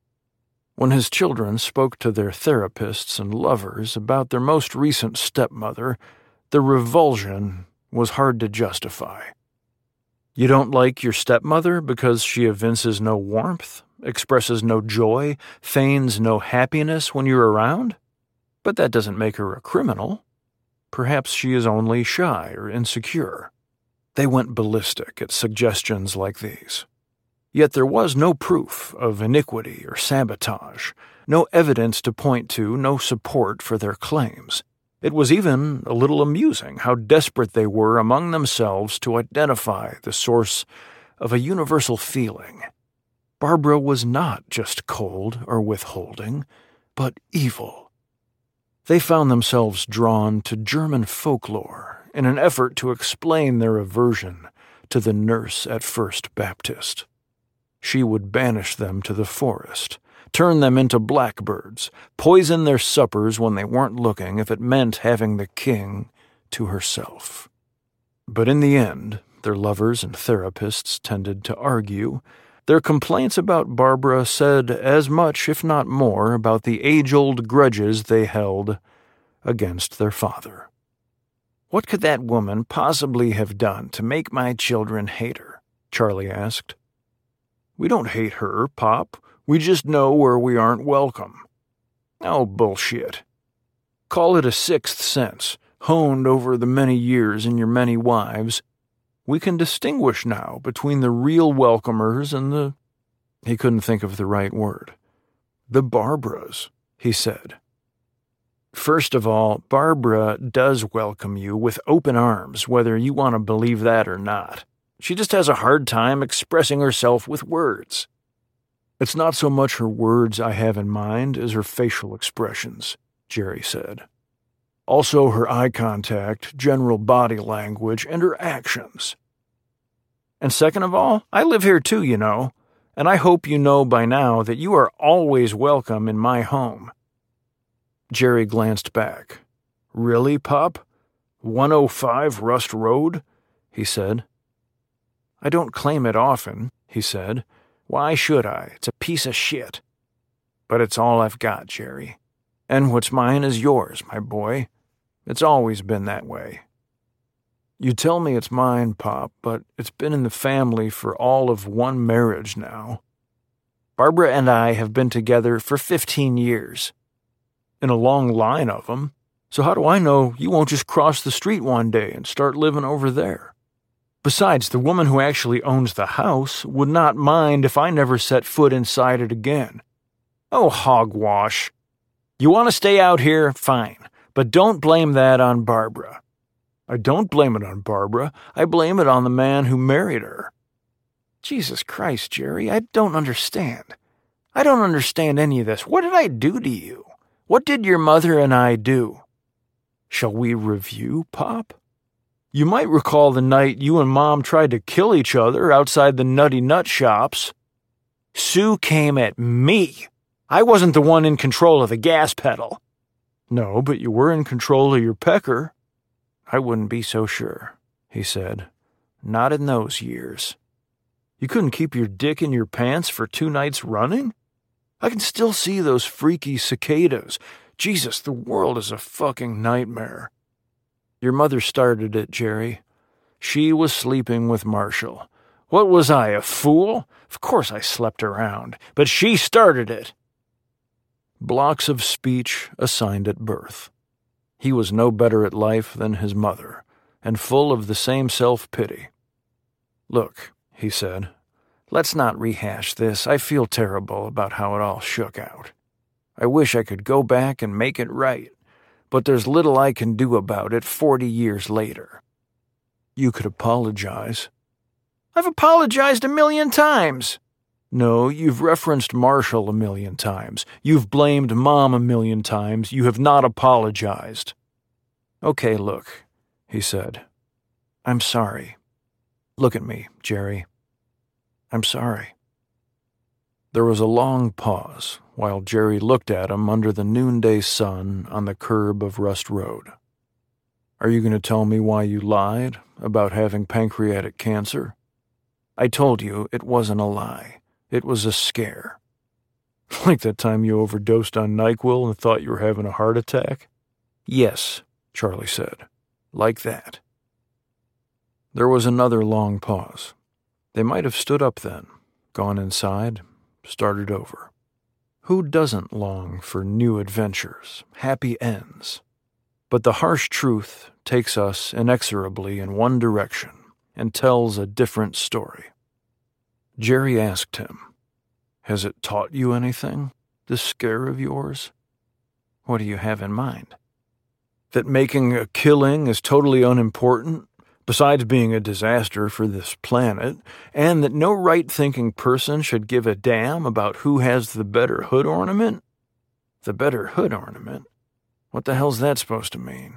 When his children spoke to their therapists and lovers about their most recent stepmother, The revulsion was hard to justify. You don't like your stepmother because she evinces no warmth, expresses no joy, feigns no happiness when you're around? But that doesn't make her a criminal. Perhaps she is only shy or insecure. They went ballistic at suggestions like these. Yet there was no proof of iniquity or sabotage, no evidence to point to, no support for their claims. It was even a little amusing how desperate they were among themselves to identify the source of a universal feeling. Barbara was not just cold or withholding, but evil. They found themselves drawn to German folklore in an effort to explain their aversion to the nurse at First Baptist. She would banish them to the forest, turn them into blackbirds, poison their suppers when they weren't looking if it meant having the king to herself. But in the end, their lovers and therapists tended to argue. Their complaints about Barbara said as much, if not more, about the age-old grudges they held against their father. "What could that woman possibly have done to make my children hate her?" Charlie asked. "We don't hate her, Pop. We just know where we aren't welcome." "Oh, bullshit. Call it a sixth sense, honed over the many years and your many wives. We can distinguish now between the real welcomers and the—" He couldn't think of the right word. "The Barbaras," he said. "First of all, Barbara does welcome you with open arms, whether you want to believe that or not. She just has a hard time expressing herself with words." "It's not so much her words I have in mind as her facial expressions," Jerry said. "Also her eye contact, general body language, and her actions. And second of all, I live here too, you know, and I hope you know by now that you are always welcome in my home." Jerry glanced back. "Really, Pop? one oh five Rust Road?" he said. "I don't claim it often," he said. "Why should I? It's a piece of shit. But it's all I've got, Jerry. And what's mine is yours, my boy. It's always been that way." "You tell me it's mine, Pop, but it's been in the family for all of one marriage now. Barbara and I have been together for fifteen years. In a long line of them. So how do I know you won't just cross the street one day and start living over there? Besides, the woman who actually owns the house would not mind if I never set foot inside it again." "Oh, hogwash. You want to stay out here? Fine. But don't blame that on Barbara." "I don't blame it on Barbara. I blame it on the man who married her." "Jesus Christ, Jerry, I don't understand. I don't understand any of this. What did I do to you? What did your mother and I do?" "Shall we review, Pop? You might recall the night you and Mom tried to kill each other outside the Nutty Nut shops." "Sue came at me. I wasn't the one in control of the gas pedal." "No, but you were in control of your pecker." "I wouldn't be so sure," he said. "Not in those years." "You couldn't keep your dick in your pants for two nights running? I can still see those freaky cicadas. Jesus, the world is a fucking nightmare." "Your mother started it, Jerry. She was sleeping with Marshall. What was I, a fool? Of course I slept around, but she started it." Blocks of speech assigned at birth. He was no better at life than his mother, and full of the same self-pity. "Look," he said, "let's not rehash this. I feel terrible about how it all shook out. I wish I could go back and make it right, but there's little I can do about it forty years later." "You could apologize." "I've apologized a million times." "No, you've referenced Marshall a million times. You've blamed Mom a million times. You have not apologized." "Okay, look," he said. "I'm sorry. Look at me, Jerry. I'm sorry." There was a long pause while Jerry looked at him under the noonday sun on the curb of Rust Road. "Are you going to tell me why you lied about having pancreatic cancer?" "I told you it wasn't a lie. It was a scare." "Like that time you overdosed on NyQuil and thought you were having a heart attack?" "Yes," Charlie said. Like that. There was another long pause. They might have stood up then, gone inside, started over. Who doesn't long for new adventures, happy ends? But the harsh truth takes us inexorably in one direction and tells a different story. Jerry asked him, "Has it taught you anything, this scare of yours?" "What do you have in mind?" "That making a killing is totally unimportant, besides being a disaster for this planet, and that no right-thinking person should give a damn about who has the better hood ornament?" "The better hood ornament? What the hell's that supposed to mean?"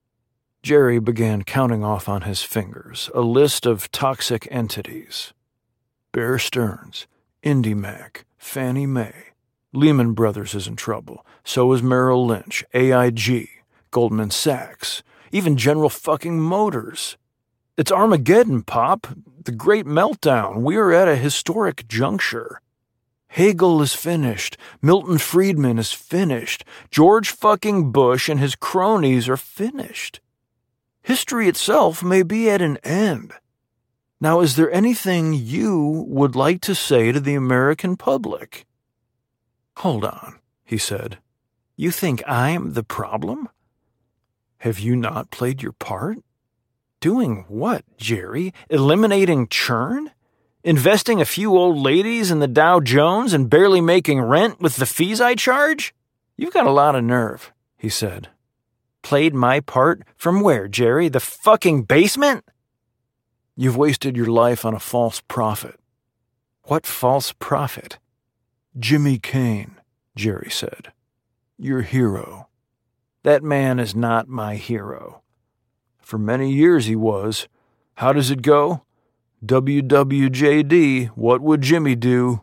Jerry began counting off on his fingers a list of toxic entities. Bear Stearns, IndyMac, Fannie Mae, Lehman Brothers is in trouble, so is Merrill Lynch, A I G, Goldman Sachs, even General fucking Motors. It's Armageddon, Pop. The great meltdown. We are at a historic juncture. Hegel is finished. Milton Friedman is finished. George fucking Bush and his cronies are finished. History itself may be at an end. Now, is there anything you would like to say to the American public?" "Hold on," he said. "You think I'm the problem?" "Have you not played your part?" "Doing what, Jerry? Eliminating churn? Investing a few old ladies in the Dow Jones and barely making rent with the fees I charge? You've got a lot of nerve," he said. "Played my part? From where, Jerry? The fucking basement?" "You've wasted your life on a false prophet." "What false prophet?" "Jimmy Kane," Jerry said. "Your hero." "That man is not my hero." "For many years he was. How does it go? W W J D, what would Jimmy do?"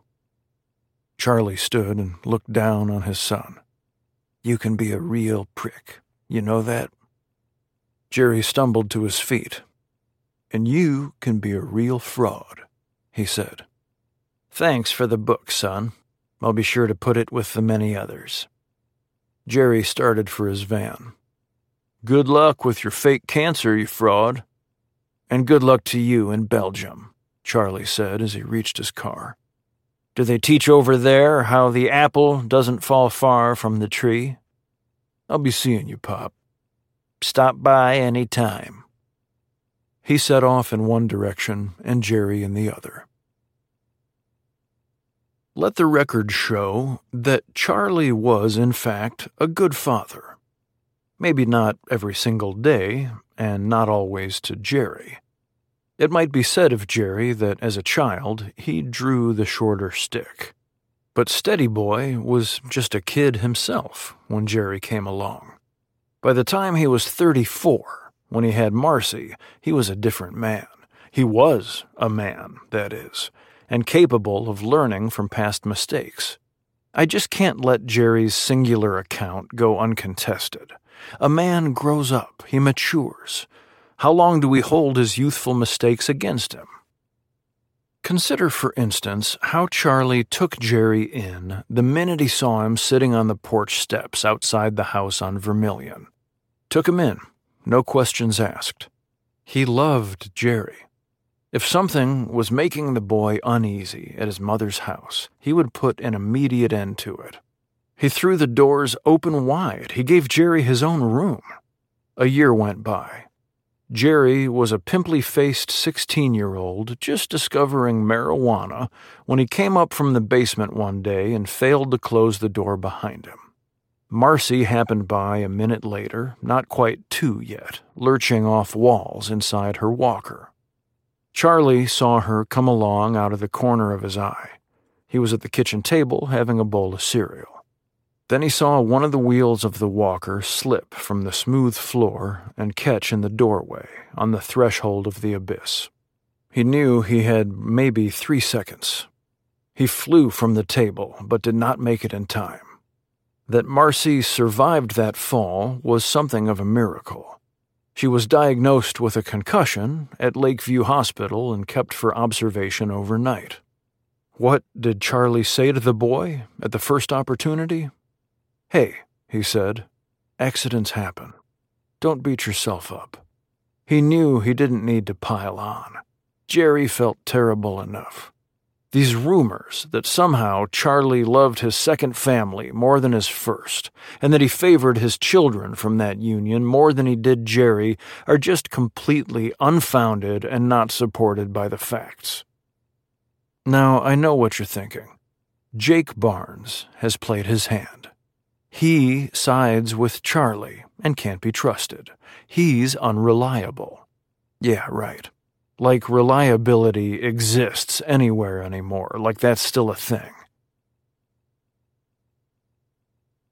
Charlie stood and looked down on his son. "You can be a real prick. You know that?" Jerry stumbled to his feet. "And you can be a real fraud," he said. "Thanks for the book, son. I'll be sure to put it with the many others." Jerry started for his van. "Good luck with your fake cancer, you fraud." "And good luck to you in Belgium," Charlie said as he reached his car. "Do they teach over there how the apple doesn't fall far from the tree?" "I'll be seeing you, Pop." "Stop by any time." He set off in one direction and Jerry in the other. Let the record show that Charlie was, in fact, a good father. Maybe not every single day, and not always to Jerry. It might be said of Jerry that as a child he drew the shorter stick. But Steady Boy was just a kid himself when Jerry came along. By the time he was thirty-four, when he had Marcy, he was a different man. He was a man, that is, and capable of learning from past mistakes. I just can't let Jerry's singular account go uncontested. A man grows up, he matures. How long do we hold his youthful mistakes against him? Consider, for instance, how Charlie took Jerry in the minute he saw him sitting on the porch steps outside the house on Vermilion. Took him in, no questions asked. He loved Jerry. If something was making the boy uneasy at his mother's house, he would put an immediate end to it. He threw the doors open wide. He gave Jerry his own room. A year went by. Jerry was a pimply-faced sixteen-year-old just discovering marijuana when he came up from the basement one day and failed to close the door behind him. Marcy happened by a minute later, not quite two yet, lurching off walls inside her walker. Charlie saw her come along out of the corner of his eye. He was at the kitchen table having a bowl of cereal. Then he saw one of the wheels of the walker slip from the smooth floor and catch in the doorway on the threshold of the abyss. He knew he had maybe three seconds. He flew from the table, but did not make it in time. That Marcy survived that fall was something of a miracle. She was diagnosed with a concussion at Lakeview Hospital and kept for observation overnight. What did Charlie say to the boy at the first opportunity? "Hey," he said, "accidents happen. Don't beat yourself up. He knew he didn't need to pile on. Jerry felt terrible enough. These rumors that somehow Charlie loved his second family more than his first, and that he favored his children from that union more than he did Jerry, are just completely unfounded and not supported by the facts. Now, I know what you're thinking. Jake Barnes has played his hand. He sides with Charlie and can't be trusted. He's unreliable. Yeah, right. Like reliability exists anywhere anymore, like that's still a thing.